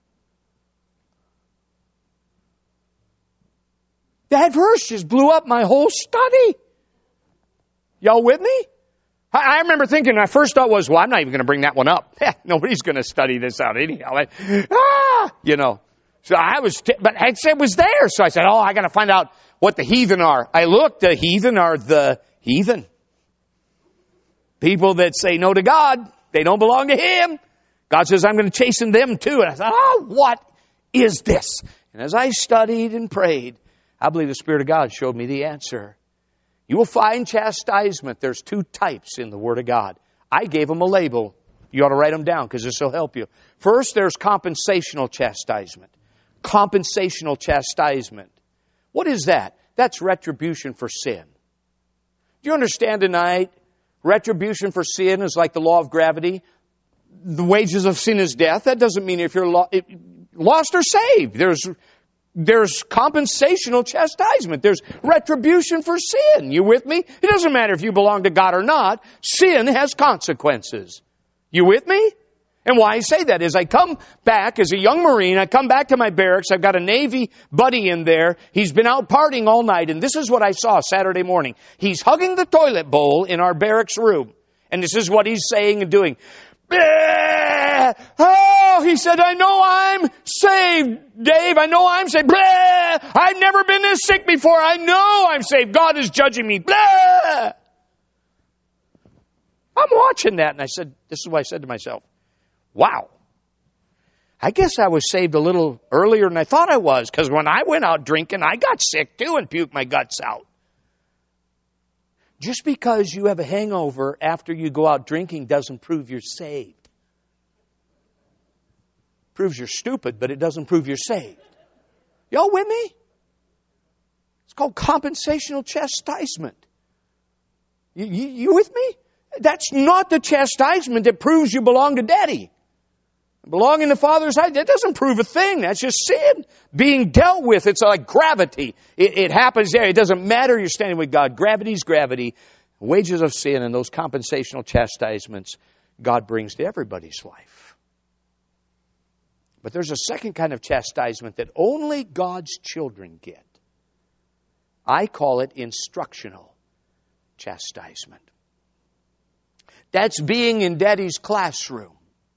That verse just blew up my whole study. Y'all with me? I remember thinking, my first thought was, well, I'm not even going to bring that one up. Nobody's going to study this out anyhow. So I was, but I said it was there. So I said, I got to find out what the heathen are. I looked, the heathen are the heathen. People that say no to God. They don't belong to Him. God says, I'm going to chasten them too. And I thought, what is this? And as I studied and prayed, I believe the Spirit of God showed me the answer. You will find chastisement. There's 2 types in the Word of God. I gave them a label. You ought to write them down because this will help you. First, there's compensational chastisement. Compensational chastisement. What is that? That's retribution for sin. Do you understand tonight? Retribution for sin is like the law of gravity. The wages of sin is death. That doesn't mean if you're lost or saved. There's compensational chastisement. There's retribution for sin. You with me? It doesn't matter if you belong to God or not. Sin has consequences. You with me? And why I say that is I come back as a young Marine, I come back to my barracks, I've got a Navy buddy in there, he's been out partying all night, and this is what I saw Saturday morning. He's hugging the toilet bowl in our barracks room, and this is what he's saying and doing. Oh, he said, I know I'm saved, Dave, I know I'm saved. I've never been this sick before, I know I'm saved, God is judging me. I'm watching that, and I said, this is what I said to myself. Wow. I guess I was saved a little earlier than I thought I was, because when I went out drinking, I got sick too and puked my guts out. Just because you have a hangover after you go out drinking doesn't prove you're saved. Proves you're stupid, but it doesn't prove you're saved. Y'all with me? It's called compensational chastisement. You with me? That's not the chastisement that proves you belong to Daddy. Belonging to Father's house, that doesn't prove a thing. That's just sin being dealt with. It's like gravity. It happens there. It doesn't matter you're standing with God. Gravity's gravity. Wages of sin and those compensational chastisements God brings to everybody's life. But there's a second kind of chastisement that only God's children get. I call it instructional chastisement. That's being in Daddy's classroom.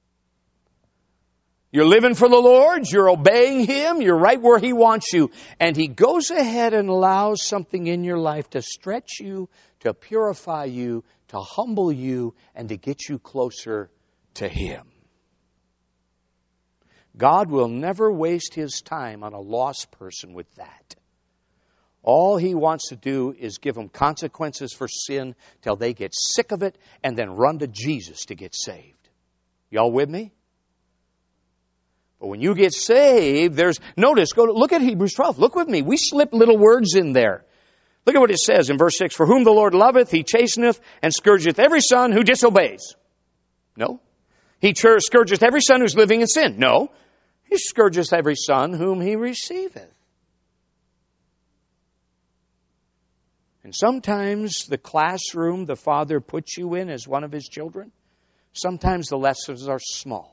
You're living for the Lord, you're obeying Him, you're right where He wants you. And He goes ahead and allows something in your life to stretch you, to purify you, to humble you, and to get you closer to Him. God will never waste His time on a lost person with that. All He wants to do is give them consequences for sin till they get sick of it and then run to Jesus to get saved. Y'all with me? But when you get saved, notice, look at Hebrews 12. Look with me. We slip little words in there. Look at what it says in verse 6. For whom the Lord loveth, He chasteneth and scourgeth every son who disobeys. No. He scourgeth every son who's living in sin. No. He scourgeth every son whom He receiveth. And sometimes the classroom the Father puts you in as one of His children, sometimes the lessons are small.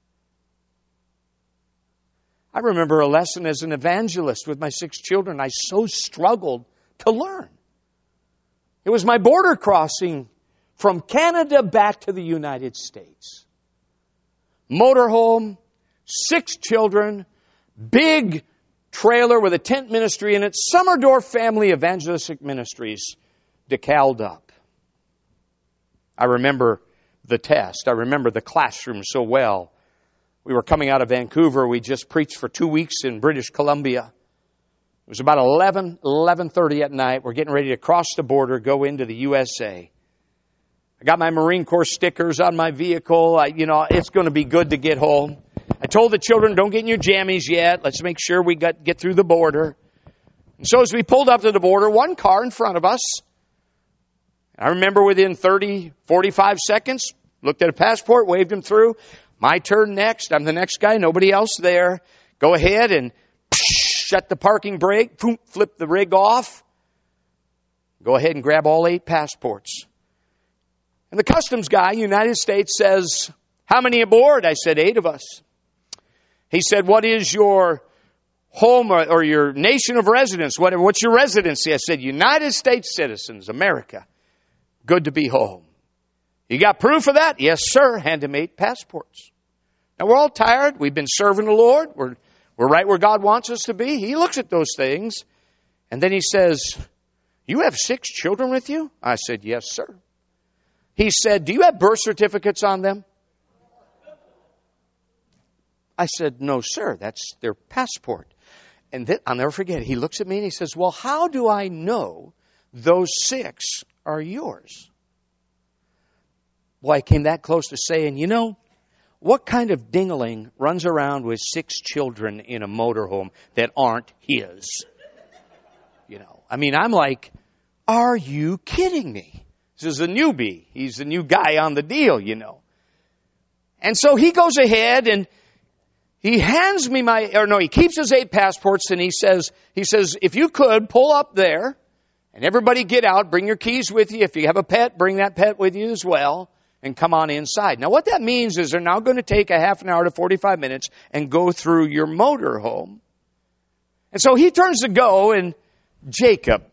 I remember a lesson as an evangelist with my 6 children I so struggled to learn. It was my border crossing from Canada back to the United States. Motorhome, 6 children, big trailer with a tent ministry in it, Summerdorf Family Evangelistic Ministries, decaled up. I remember the test. I remember the classroom so well. We were coming out of Vancouver. We just preached for 2 weeks in British Columbia. It was about 11:30 at night. We're getting ready to cross the border, go into the USA. I got my Marine Corps stickers on my vehicle. It's going to be good to get home. I told the children, don't get in your jammies yet. Let's make sure we get through the border. And so as we pulled up to the border, one car in front of us, I remember within 30, 45 seconds, looked at a passport, waved him through. My turn next. I'm the next guy. Nobody else there. Go ahead and shut the parking brake. Flip the rig off. Go ahead and grab all 8 passports. And the customs guy, United States, says, how many aboard? I said, 8 of us. He said, what is your home or your nation of residence? What's your residency? I said, United States citizens, America. Good to be home. You got proof of that? Yes, sir. Hand him 8 passports. Now, we're all tired. We've been serving the Lord. We're right where God wants us to be. He looks at those things. And then he says, you have 6 children with you? I said, yes, sir. He said, do you have birth certificates on them? I said, no, sir. That's their passport. And then, I'll never forget, he looks at me and he says, well, how do I know those 6 are yours? Boy, I came that close to saying, what kind of dingling runs around with 6 children in a motorhome that aren't his? I'm like, are you kidding me? This is a newbie. He's the new guy on the deal, And so he goes ahead and he hands me he keeps his 8 passports and he says, if you could pull up there and everybody get out, bring your keys with you. If you have a pet, bring that pet with you as well. and come on inside. Now what that means is they're now going to take a half an hour to 45 minutes and go through your motor home. And so he turns to go, and Jacob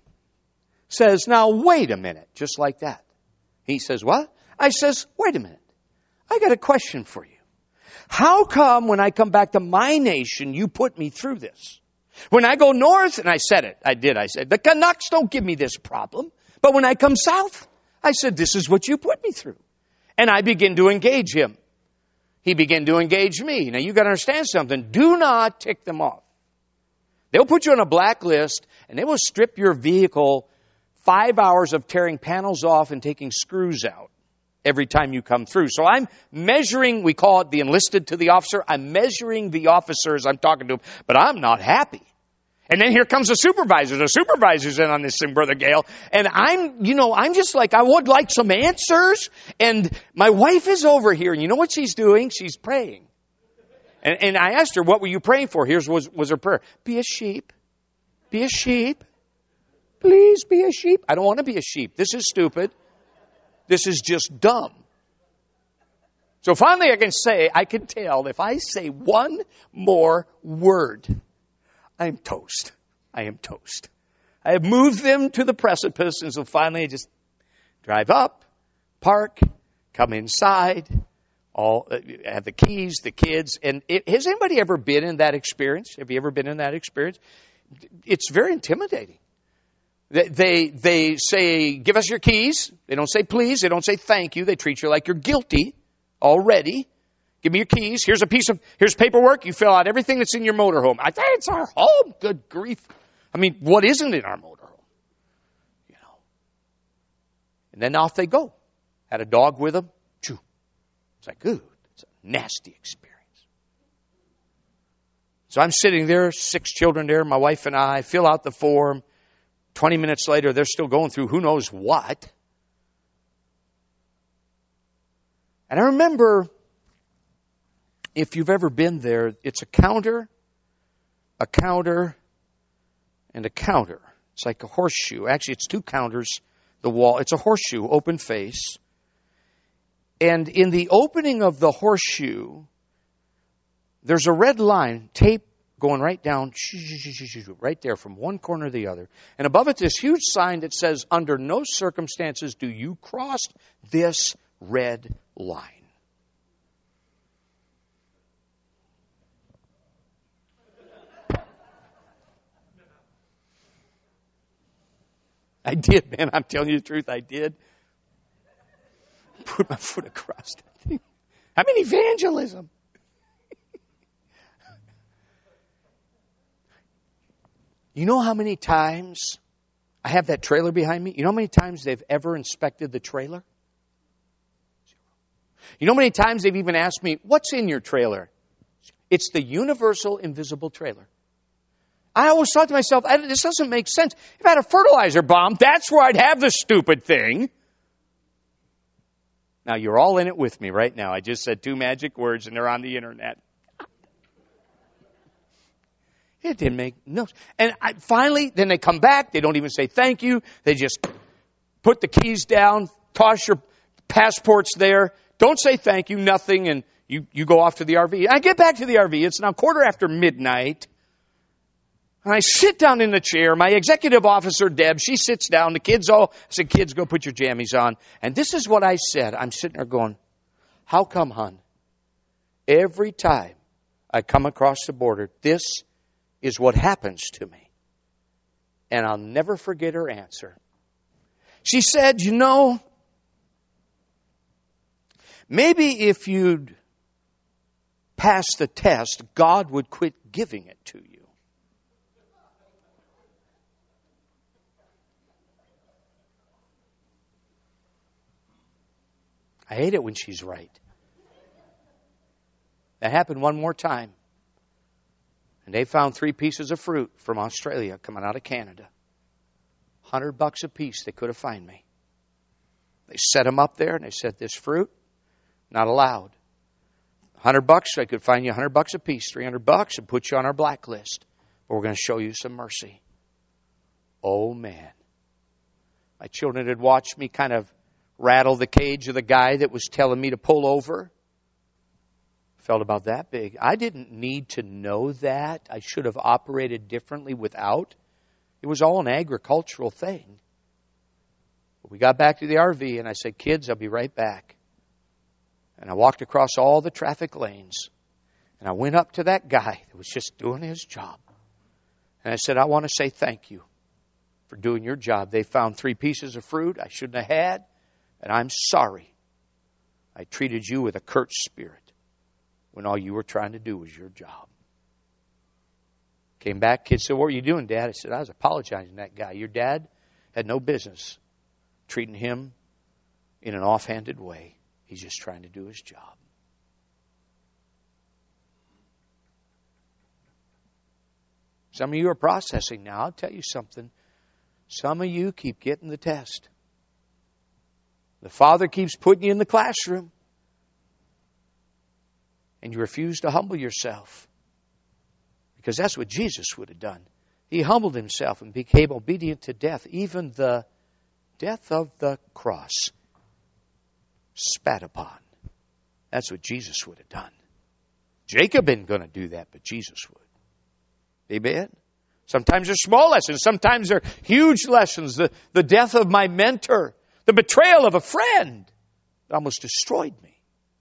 says, now wait a minute, just like that. He says, what? I says, wait a minute. I got a question for you. How come when I come back to my nation, you put me through this? When I go north, and I said it, I said, the Canucks don't give me this problem. But when I come south, I said, this is what you put me through. And I begin to engage him. He began to engage me. Now you got to understand something. Do not tick them off. They'll put you on a blacklist, and they will strip your vehicle 5 hours of tearing panels off and taking screws out every time you come through. So I'm measuring, we call it the enlisted to the officer. I'm measuring the officer as I'm talking to him, but I'm not happy. And then here comes the supervisor. The supervisor's in on this thing, Brother Gale. And I'm just like, I would like some answers. And my wife is over here, and you know what she's doing? She's praying. And I asked her, what were you praying for? Here's was her prayer. Be a sheep. Be a sheep. Please be a sheep. I don't want to be a sheep. This is stupid. This is just dumb. So finally I can tell if I say one more word, I am toast. I am toast. I have moved them to the precipice, and so finally I just drive up, park, come inside, have the keys, the kids. And has anybody ever been in that experience? Have you ever been in that experience? It's very intimidating. They say, give us your keys. They don't say please. They don't say thank you. They treat you like you're guilty already. Give me your keys. Here's paperwork. You fill out everything that's in your motorhome. I think it's our home. Good grief. I mean, what isn't in our motorhome? You know. And then off they go. Had a dog with them. Choo. It's like, ooh, it's a nasty experience. So I'm sitting there, 6 children there, my wife and I, fill out the form. 20 minutes later, they're still going through who knows what. And I remember, if you've ever been there, it's a counter, and a counter. It's like a horseshoe. Actually, it's 2 counters, the wall. It's a horseshoe, open face. And in the opening of the horseshoe, there's a red line, tape going right down, right there from one corner to the other. And above it, this huge sign that says, under no circumstances do you cross this red line. I did, man. I'm telling you the truth. I did. Put my foot across that thing. I mean, evangelism. You know how many times I have that trailer behind me? You know how many times they've ever inspected the trailer? You know how many times they've even asked me, what's in your trailer? It's the universal invisible trailer. I always thought to myself, this doesn't make sense. If I had a fertilizer bomb, that's where I'd have the stupid thing. Now, you're all in it with me right now. I just said 2 magic words, and they're on the internet. It didn't make no sense. And finally, then they come back. They don't even say thank you. They just put the keys down, toss your passports there. Don't say thank you, nothing, and you go off to the RV. I get back to the RV. It's now midnight. And I sit down in the chair. My executive officer, Deb, she sits down. The kids I said, kids, go put your jammies on. And this is what I said. I'm sitting there going, how come, hon? Every time I come across the border, this is what happens to me. And I'll never forget her answer. She said, maybe if you'd pass the test, God would quit giving it to you. I hate it when she's right. That happened one more time. And they found 3 pieces of fruit from Australia coming out of Canada. $100 a piece. They could have fined me. They set them up there and they said, this fruit, not allowed. $100, I could fine you $100 a piece, $300 and put you on our blacklist. But we're going to show you some mercy. Oh, man. My children had watched me kind of rattle the cage of the guy that was telling me to pull over. Felt about that big. I didn't need to know that. I should have operated differently without. It was all an agricultural thing. We got back to the RV and I said, kids, I'll be right back. And I walked across all the traffic lanes. And I went up to that guy that was just doing his job. And I said, I want to say thank you for doing your job. They found 3 pieces of fruit I shouldn't have had. And I'm sorry I treated you with a curt spirit when all you were trying to do was your job. Came back, kids said, what were you doing, Dad? I said, I was apologizing to that guy. Your dad had no business treating him in an offhanded way. He's just trying to do his job. Some of you are processing now. I'll tell you something. Some of you keep getting the test. The Father keeps putting you in the classroom. And you refuse to humble yourself. Because that's what Jesus would have done. He humbled himself and became obedient to death. Even the death of the cross. Spat upon. That's what Jesus would have done. Jacob isn't going to do that, but Jesus would. Amen? Sometimes they're small lessons. Sometimes they're huge lessons. The death of my mentor. The betrayal of a friend. It almost destroyed me.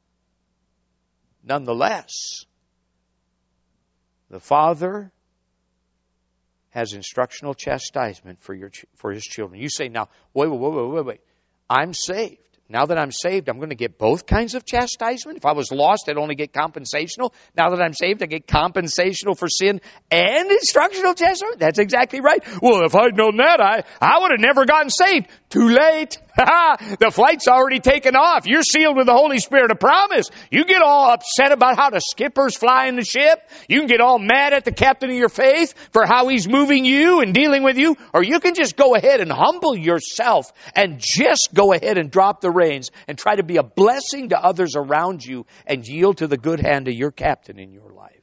Nonetheless, the Father has instructional chastisement for His children. You say, now, wait. I'm saved. Now that I'm saved, I'm going to get both kinds of chastisement. If I was lost, I'd only get compensational. Now that I'm saved, I get compensational for sin and instructional chastisement. That's exactly right. Well, if I'd known that, I would have never gotten saved. Too late. The flight's already taken off. You're sealed with the Holy Spirit of promise. You get all upset about how the skipper's flying the ship. You can get all mad at the captain of your faith for how he's moving you and dealing with you. Or you can just go ahead and humble yourself and just go ahead and drop the reins and try to be a blessing to others around you and yield to the good hand of your captain in your life.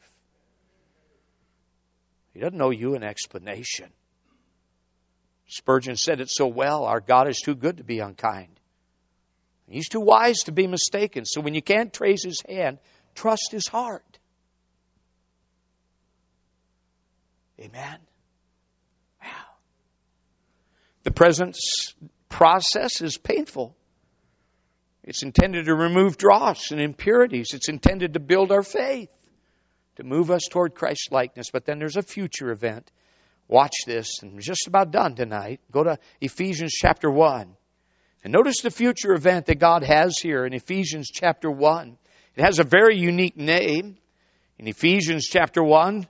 He doesn't owe you an explanation. Spurgeon said it so well, our God is too good to be unkind. He's too wise to be mistaken. So when you can't trace His hand, trust His heart. Amen. Wow. The present process is painful. It's intended to remove dross and impurities. It's intended to build our faith, to move us toward Christ-likeness. But then there's a future event. Watch this, and we're just about done tonight. Go to Ephesians chapter 1. And notice the future event that God has here in Ephesians chapter 1. It has a very unique name. In Ephesians chapter 1,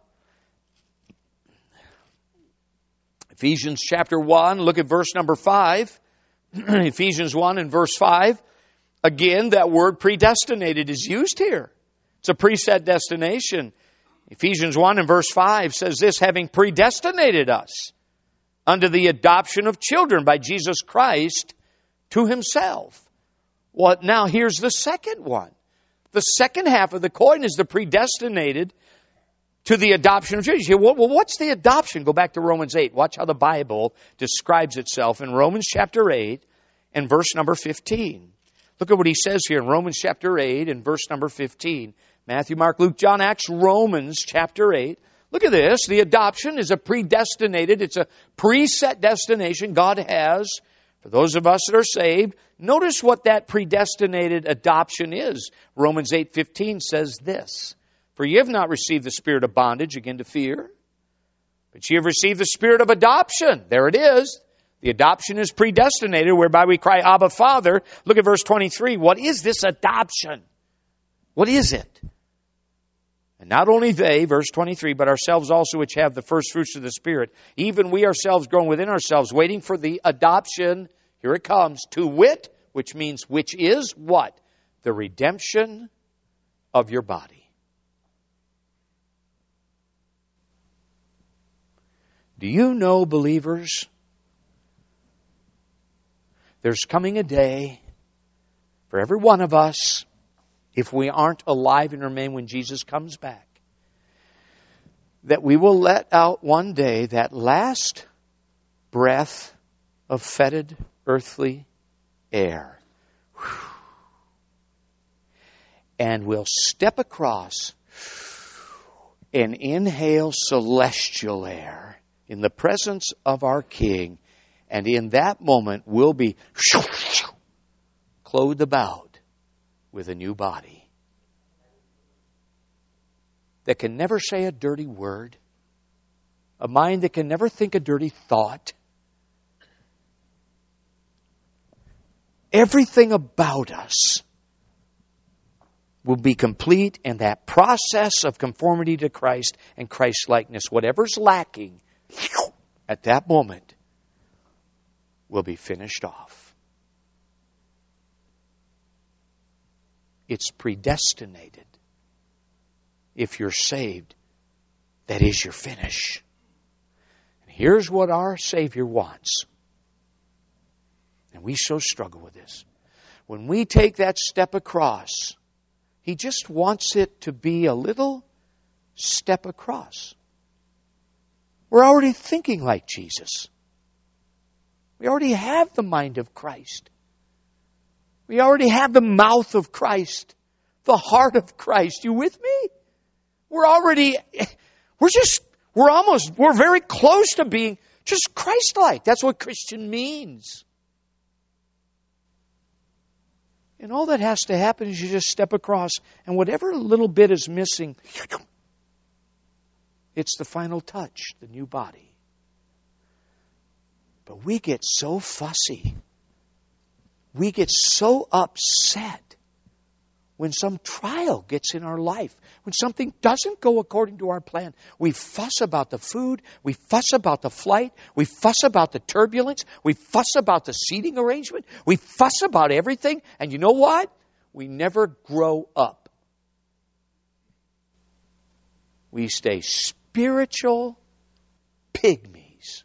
Ephesians chapter 1, look at verse number 5. Ephesians 1 and verse 5. Again, that word predestinated is used here. It's a preset destination. Ephesians 1 and verse 5 says this, having predestinated us unto the adoption of children by Jesus Christ to Himself. Well, now here's the second one. The second half of the coin is the predestinated to the adoption of children. Well, what's the adoption? Go back to Romans 8. Watch how the Bible describes itself in Romans chapter 8 and verse number 15. Look at what he says here in Romans chapter 8 and verse number 15. Matthew, Mark, Luke, John, Acts, Romans chapter 8. Look at this. The adoption is a predestinated, it's a preset destination God has for those of us that are saved. Notice what that predestinated adoption is. Romans 8:15 says this. For ye have not received the spirit of bondage again to fear, but ye have received the spirit of adoption. There it is. The adoption is predestinated, whereby we cry, Abba, Father. Look at verse 23. What is this adoption? What is it? And not only they, verse 23, but ourselves also which have the first fruits of the Spirit, even we ourselves grown within ourselves, waiting for the adoption, here it comes, to wit, which means, which is what? The redemption of your body. Do you know, believers, there's coming a day for every one of us, if we aren't alive and remain when Jesus comes back, that we will let out one day that last breath of fetid earthly air. And we'll step across and inhale celestial air in the presence of our King. And in that moment, we'll be clothed about with a new body that can never say a dirty word, a mind that can never think a dirty thought. Everything about us will be complete, and that process of conformity to Christ and Christ-likeness, whatever's lacking at that moment, will be finished off. It's predestinated. If you're saved, that is your finish. And here's what our Savior wants. And we so struggle with this. When we take that step across, He just wants it to be a little step across. We're already thinking like Jesus. We already have the mind of Christ. We already have the mouth of Christ, the heart of Christ. You with me? We're very close to being just Christ-like. That's what Christian means. And all that has to happen is you just step across, and whatever little bit is missing, it's the final touch, the new body. But we get so fussy. We get so upset when some trial gets in our life, when something doesn't go according to our plan. We fuss about the food, we fuss about the flight, we fuss about the turbulence, we fuss about the seating arrangement, we fuss about everything, and you know what? We never grow up. We stay spiritual pygmies.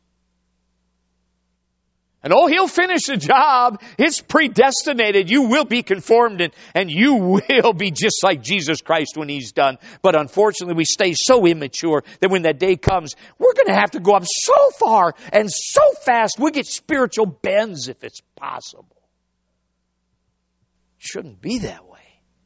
And He'll finish the job. It's predestinated. You will be conformed and you will be just like Jesus Christ when He's done. But unfortunately, we stay so immature that when that day comes, we're going to have to go up so far and so fast, we get spiritual bends if it's possible. It shouldn't be that way.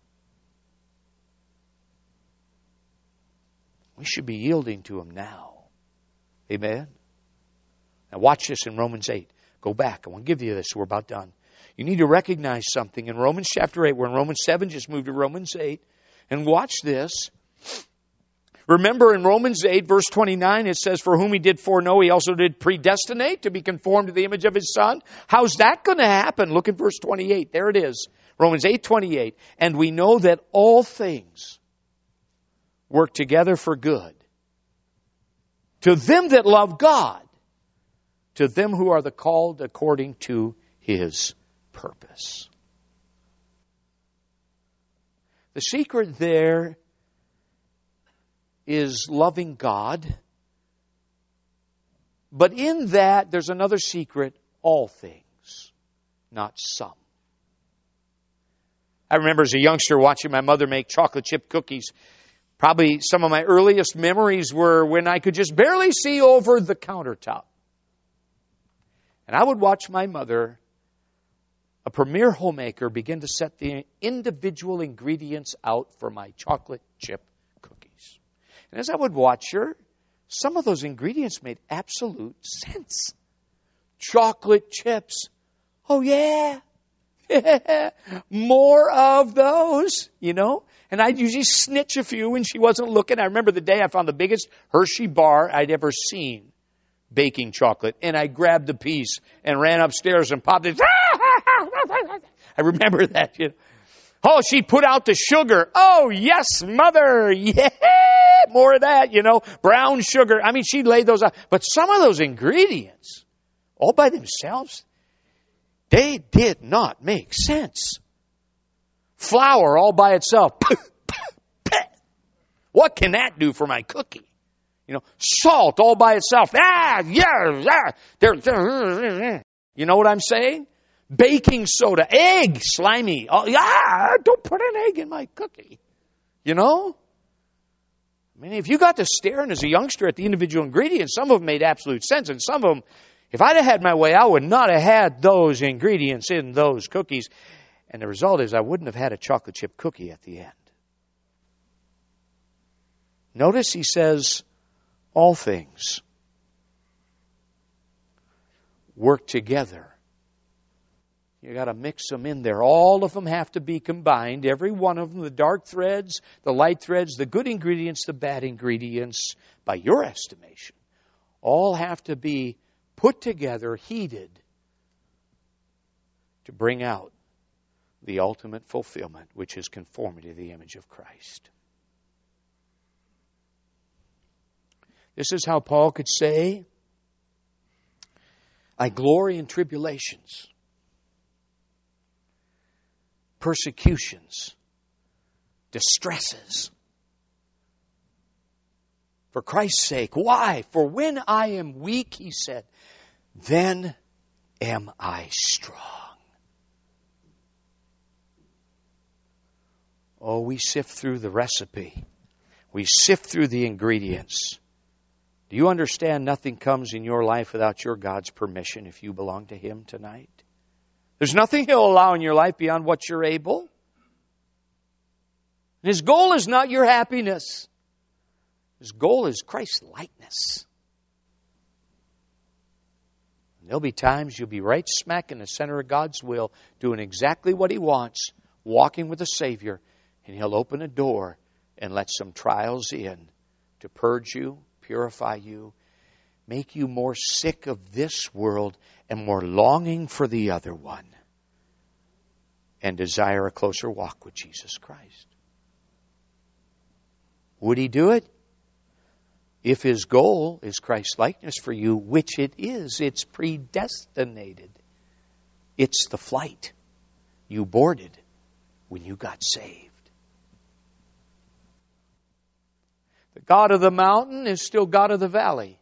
We should be yielding to Him now. Amen? Now watch this in Romans 8. Go back. I want to give you this. We're about done. You need to recognize something. In Romans chapter 8, we're in Romans 7. Just move to Romans 8. And watch this. Remember in Romans 8, verse 29, it says, "For whom He did foreknow, He also did predestinate to be conformed to the image of His Son." How's that going to happen? Look at verse 28. There it is. Romans 8:28. "And we know that all things work together for good to them that love God, to them who are the called according to His purpose." The secret there is loving God. But in that, there's another secret: all things, not some. I remember as a youngster watching my mother make chocolate chip cookies. Probably some of my earliest memories were when I could just barely see over the countertop. And I would watch my mother, a premier homemaker, begin to set the individual ingredients out for my chocolate chip cookies. And as I would watch her, some of those ingredients made absolute sense. Chocolate chips. Oh, yeah. More of those, you know. And I'd usually snitch a few when she wasn't looking. I remember the day I found the biggest Hershey bar I'd ever seen. Baking chocolate, and I grabbed the piece and ran upstairs and popped it. I remember that. You know. Oh, she put out the sugar. Oh, yes, Mother. Yeah, more of that, you know. Brown sugar. I mean, she laid those out. But some of those ingredients, all by themselves, they did not make sense. Flour all by itself. What can that do for my cookie? You know, salt all by itself. You know what I'm saying? Baking soda, egg, slimy. Oh, yeah, don't put an egg in my cookie. You know? I mean, if you got to staring as a youngster at the individual ingredients, some of them made absolute sense. And some of them, if I'd have had my way, I would not have had those ingredients in those cookies. And the result is I wouldn't have had a chocolate chip cookie at the end. Notice he says, all things work together. You got to mix them in there. All of them have to be combined. Every one of them, the dark threads, the light threads, the good ingredients, the bad ingredients, by your estimation, all have to be put together, heated, to bring out the ultimate fulfillment, which is conformity to the image of Christ. This is how Paul could say, I glory in tribulations, persecutions, distresses. For Christ's sake. Why? For when I am weak, he said, then am I strong. Oh, we sift through the recipe. We sift through the ingredients. Do you understand nothing comes in your life without your God's permission if you belong to Him tonight? There's nothing He'll allow in your life beyond what you're able. His goal is not your happiness. His goal is Christ's likeness. And there'll be times you'll be right smack in the center of God's will, doing exactly what He wants, walking with the Savior, and He'll open a door and let some trials in to purge you, purify you, make you more sick of this world and more longing for the other one, and desire a closer walk with Jesus Christ. Would He do it? If His goal is Christ's likeness for you, which it is, it's predestinated. It's the flight you boarded when you got saved. The God of the mountain is still God of the valley.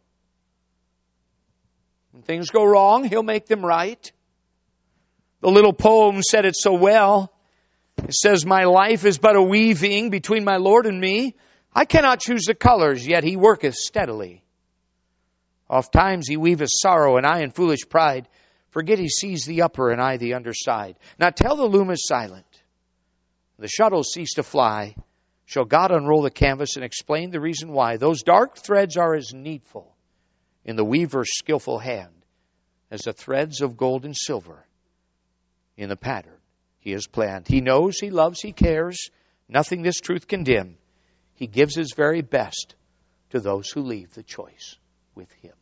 When things go wrong, He'll make them right. The little poem said it so well. It says, my life is but a weaving between my Lord and me. I cannot choose the colors, yet He worketh steadily. Oft times He weaveth sorrow, and I in foolish pride forget He sees the upper and I the underside. Now tell the loom is silent. The shuttles cease to fly. Shall God unroll the canvas and explain the reason why? Those dark threads are as needful in the weaver's skillful hand as the threads of gold and silver in the pattern He has planned. He knows, He loves, He cares. Nothing this truth can dim. He gives His very best to those who leave the choice with Him.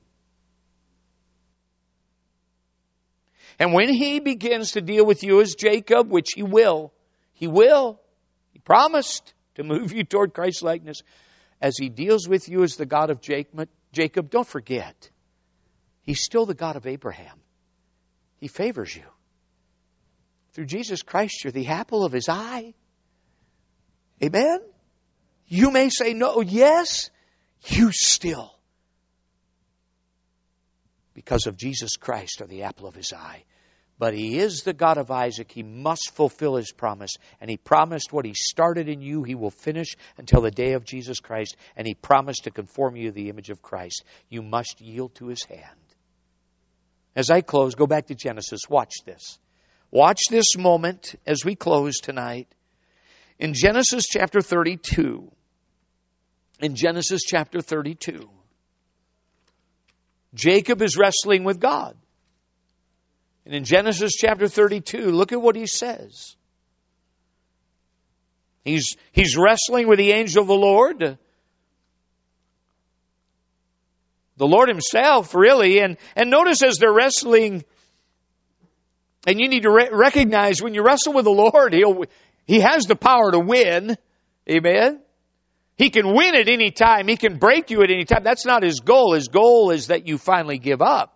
And when He begins to deal with you as Jacob, which He will, He promised to move you toward Christ's likeness. As He deals with you as the God of Jacob, don't forget, He's still the God of Abraham. He favors you. Through Jesus Christ, you're the apple of His eye. Amen? You may say no, yes, you still, because of Jesus Christ, are the apple of His eye. But He is the God of Isaac. He must fulfill His promise. And He promised what He started in you, He will finish until the day of Jesus Christ. And He promised to conform you to the image of Christ. You must yield to His hand. As I close, go back to Genesis. Watch this. Watch this moment as we close tonight. In Genesis chapter 32. In Genesis chapter 32. Jacob is wrestling with God. And in Genesis chapter 32, look at what he says. He's wrestling with the angel of the Lord. The Lord Himself, really. And notice as they're wrestling, and you need to recognize when you wrestle with the Lord, He has the power to win. Amen? He can win at any time. He can break you at any time. That's not His goal. His goal is that you finally give up.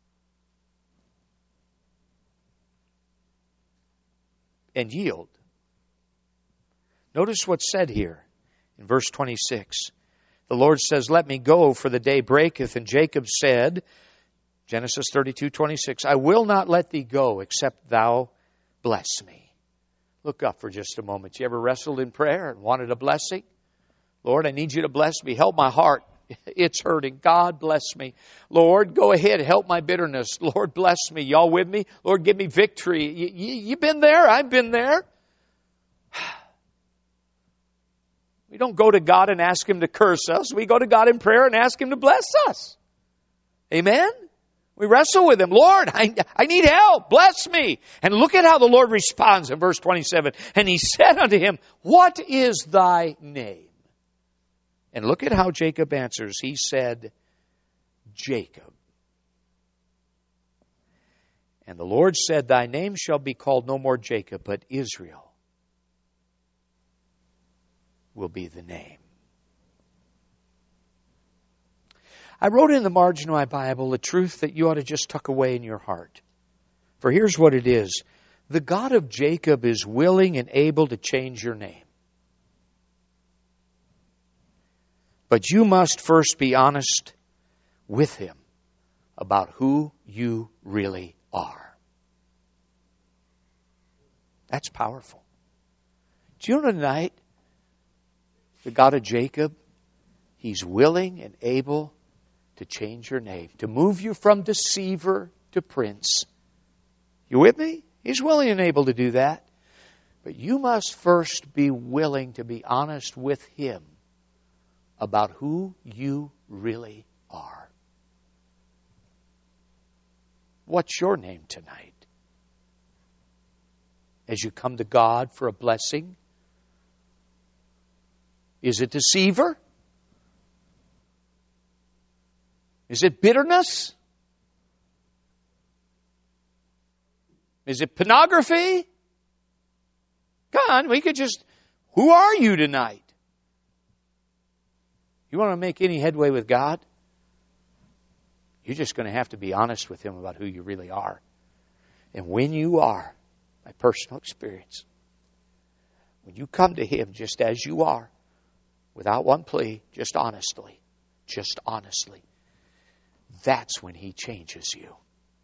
And yield. Notice what's said here in verse 26. The Lord says, let me go, for the day breaketh. And Jacob said, Genesis 32:26, I will not let thee go, except thou bless me. Look up for just a moment. You ever wrestled in prayer and wanted a blessing? Lord, I need you to bless me. Help my heart. It's hurting. God bless me. Lord, go ahead. Help my bitterness. Lord, bless me. Y'all with me? Lord, give me victory. You been there? I've been there. We don't go to God and ask Him to curse us. We go to God in prayer and ask Him to bless us. Amen? We wrestle with Him. Lord, I need help. Bless me. And look at how the Lord responds in verse 27. And He said unto him, What is thy name? And look at how Jacob answers. He said, Jacob. And the Lord said, Thy name shall be called no more Jacob, but Israel will be the name. I wrote in the margin of my Bible a truth that you ought to just tuck away in your heart. For here's what it is. The God of Jacob is willing and able to change your name. But you must first be honest with Him about who you really are. That's powerful. Do you know tonight, the God of Jacob, He's willing and able to change your name, to move you from deceiver to prince. You with me? He's willing and able to do that. But you must first be willing to be honest with Him about who you really are. What's your name tonight? As you come to God for a blessing, is it deceiver? Is it bitterness? Is it pornography? Come on, we could just... Who are you tonight? You want to make any headway with God? You're just going to have to be honest with Him about who you really are. And when you are, my personal experience, when you come to Him just as you are, without one plea, just honestly, that's when He changes you.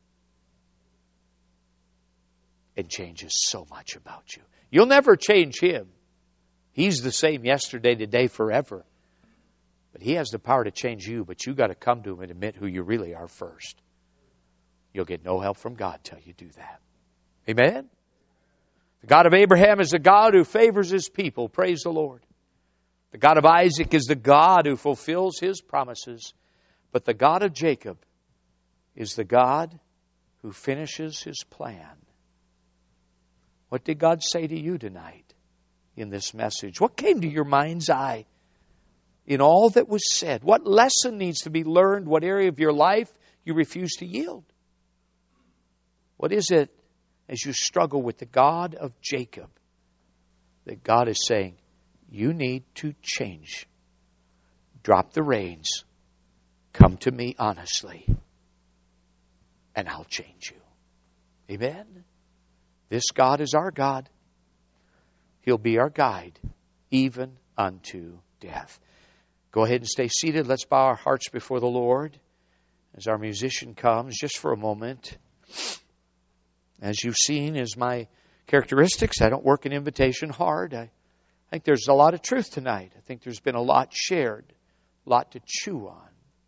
And changes so much about you. You'll never change Him. He's the same yesterday, today, forever. But He has the power to change you, but you got to come to Him and admit who you really are first. You'll get no help from God till you do that. Amen? The God of Abraham is the God who favors His people. Praise the Lord. The God of Isaac is the God who fulfills His promises. But the God of Jacob is the God who finishes His plan. What did God say to you tonight in this message? What came to your mind's eye in all that was said? What lesson needs to be learned? What area of your life you refuse to yield? What is it as you struggle with the God of Jacob that God is saying, you need to change? Drop the reins. Come to me honestly, and I'll change you. Amen? This God is our God. He'll be our guide, even unto death. Go ahead and stay seated. Let's bow our hearts before the Lord as our musician comes, just for a moment. As you've seen, is my characteristics. I don't work an invitation hard. I think there's a lot of truth tonight. I think there's been a lot shared, a lot to chew on.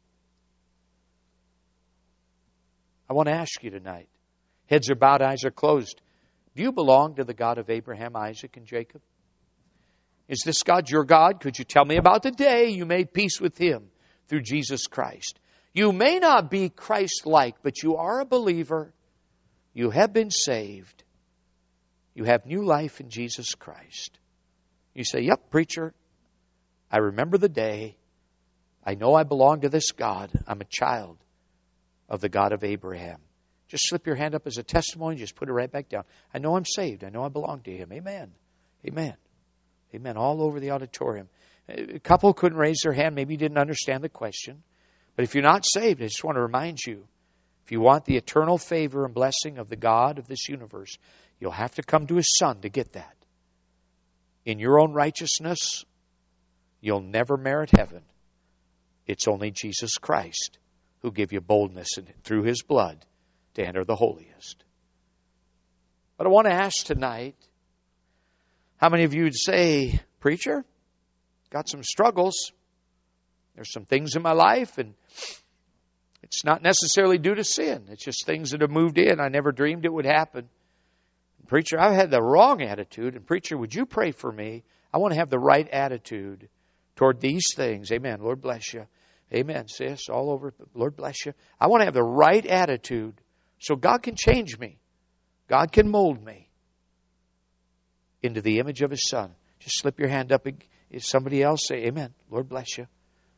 I want to ask you tonight, heads are bowed, eyes are closed. Do you belong to the God of Abraham, Isaac, and Jacob? Is this God your God? Could you tell me about the day you made peace with Him through Jesus Christ? You may not be Christ-like, but you are a believer. You have been saved. You have new life in Jesus Christ. You say, yep, preacher, I remember the day. I know I belong to this God. I'm a child of the God of Abraham. Just slip your hand up as a testimony. Just put it right back down. I know I'm saved. I know I belong to Him. Amen. Amen. Amen. All over the auditorium. A couple couldn't raise their hand. Maybe you didn't understand the question. But if you're not saved, I just want to remind you, if you want the eternal favor and blessing of the God of this universe, you'll have to come to His Son to get that. In your own righteousness, you'll never merit heaven. It's only Jesus Christ who give you boldness through His blood to enter the holiest. But I want to ask tonight, how many of you would say, preacher, got some struggles. There's some things in my life, and it's not necessarily due to sin. It's just things that have moved in. I never dreamed it would happen. Preacher, I've had the wrong attitude. And preacher, would you pray for me? I want to have the right attitude toward these things. Amen. Lord bless you. Amen, sis. All over. Lord bless you. I want to have the right attitude so God can change me. God can mold me into the image of His Son. Just slip your hand up. If somebody else say, amen. Lord bless you.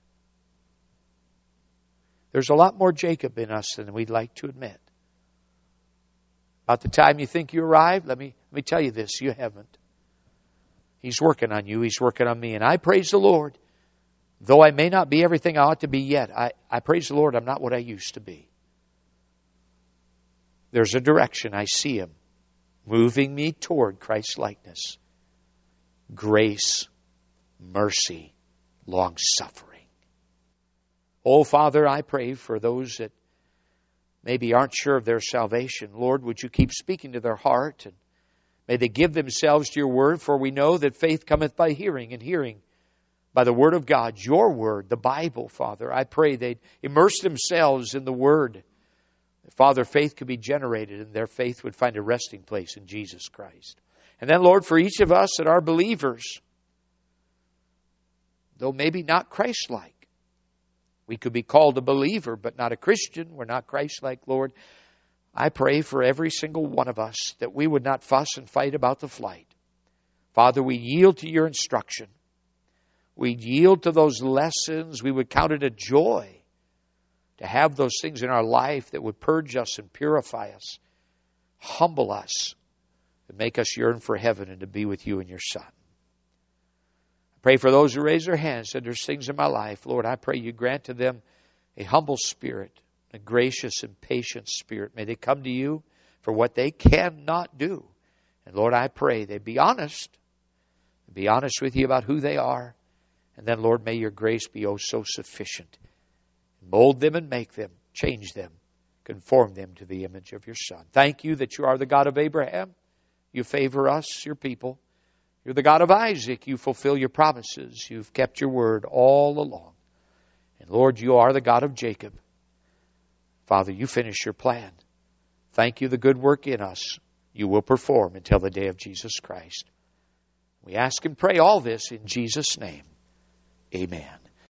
There's a lot more Jacob in us than we'd like to admit. About the time you think you arrived, let me tell you this, you haven't. He's working on you. He's working on me. And I praise the Lord. Though I may not be everything I ought to be yet, I praise the Lord I'm not what I used to be. There's a direction. I see Him moving me toward Christ's likeness. Grace, mercy, long-suffering. Oh, Father, I pray for those that maybe aren't sure of their salvation. Lord, would you keep speaking to their heart, and may they give themselves to your word, for we know that faith cometh by hearing, and hearing by the word of God, your word, the Bible, Father. I pray they'd immerse themselves in the word. Father, faith could be generated, and their faith would find a resting place in Jesus Christ. And then, Lord, for each of us that are believers, though maybe not Christ-like, we could be called a believer, but not a Christian. We're not Christ-like, Lord. I pray for every single one of us that we would not fuss and fight about the flight. Father, we yield to your instruction. We yield to those lessons. We would count it a joy to have those things in our life that would purge us and purify us, humble us, and make us yearn for heaven and to be with you and your Son. Pray for those who raise their hands and said, there's things in my life. Lord, I pray you grant to them a humble spirit, a gracious and patient spirit. May they come to you for what they cannot do. And Lord, I pray they be honest with you about who they are. And then, Lord, may your grace be oh so sufficient. Mold them and make them, change them, conform them to the image of your Son. Thank you that you are the God of Abraham. You favor us, your people. You're the God of Isaac. You fulfill your promises. You've kept your word all along. And Lord, you are the God of Jacob. Father, you finish your plan. Thank you, the good work in us you will perform until the day of Jesus Christ. We ask and pray all this in Jesus' name. Amen.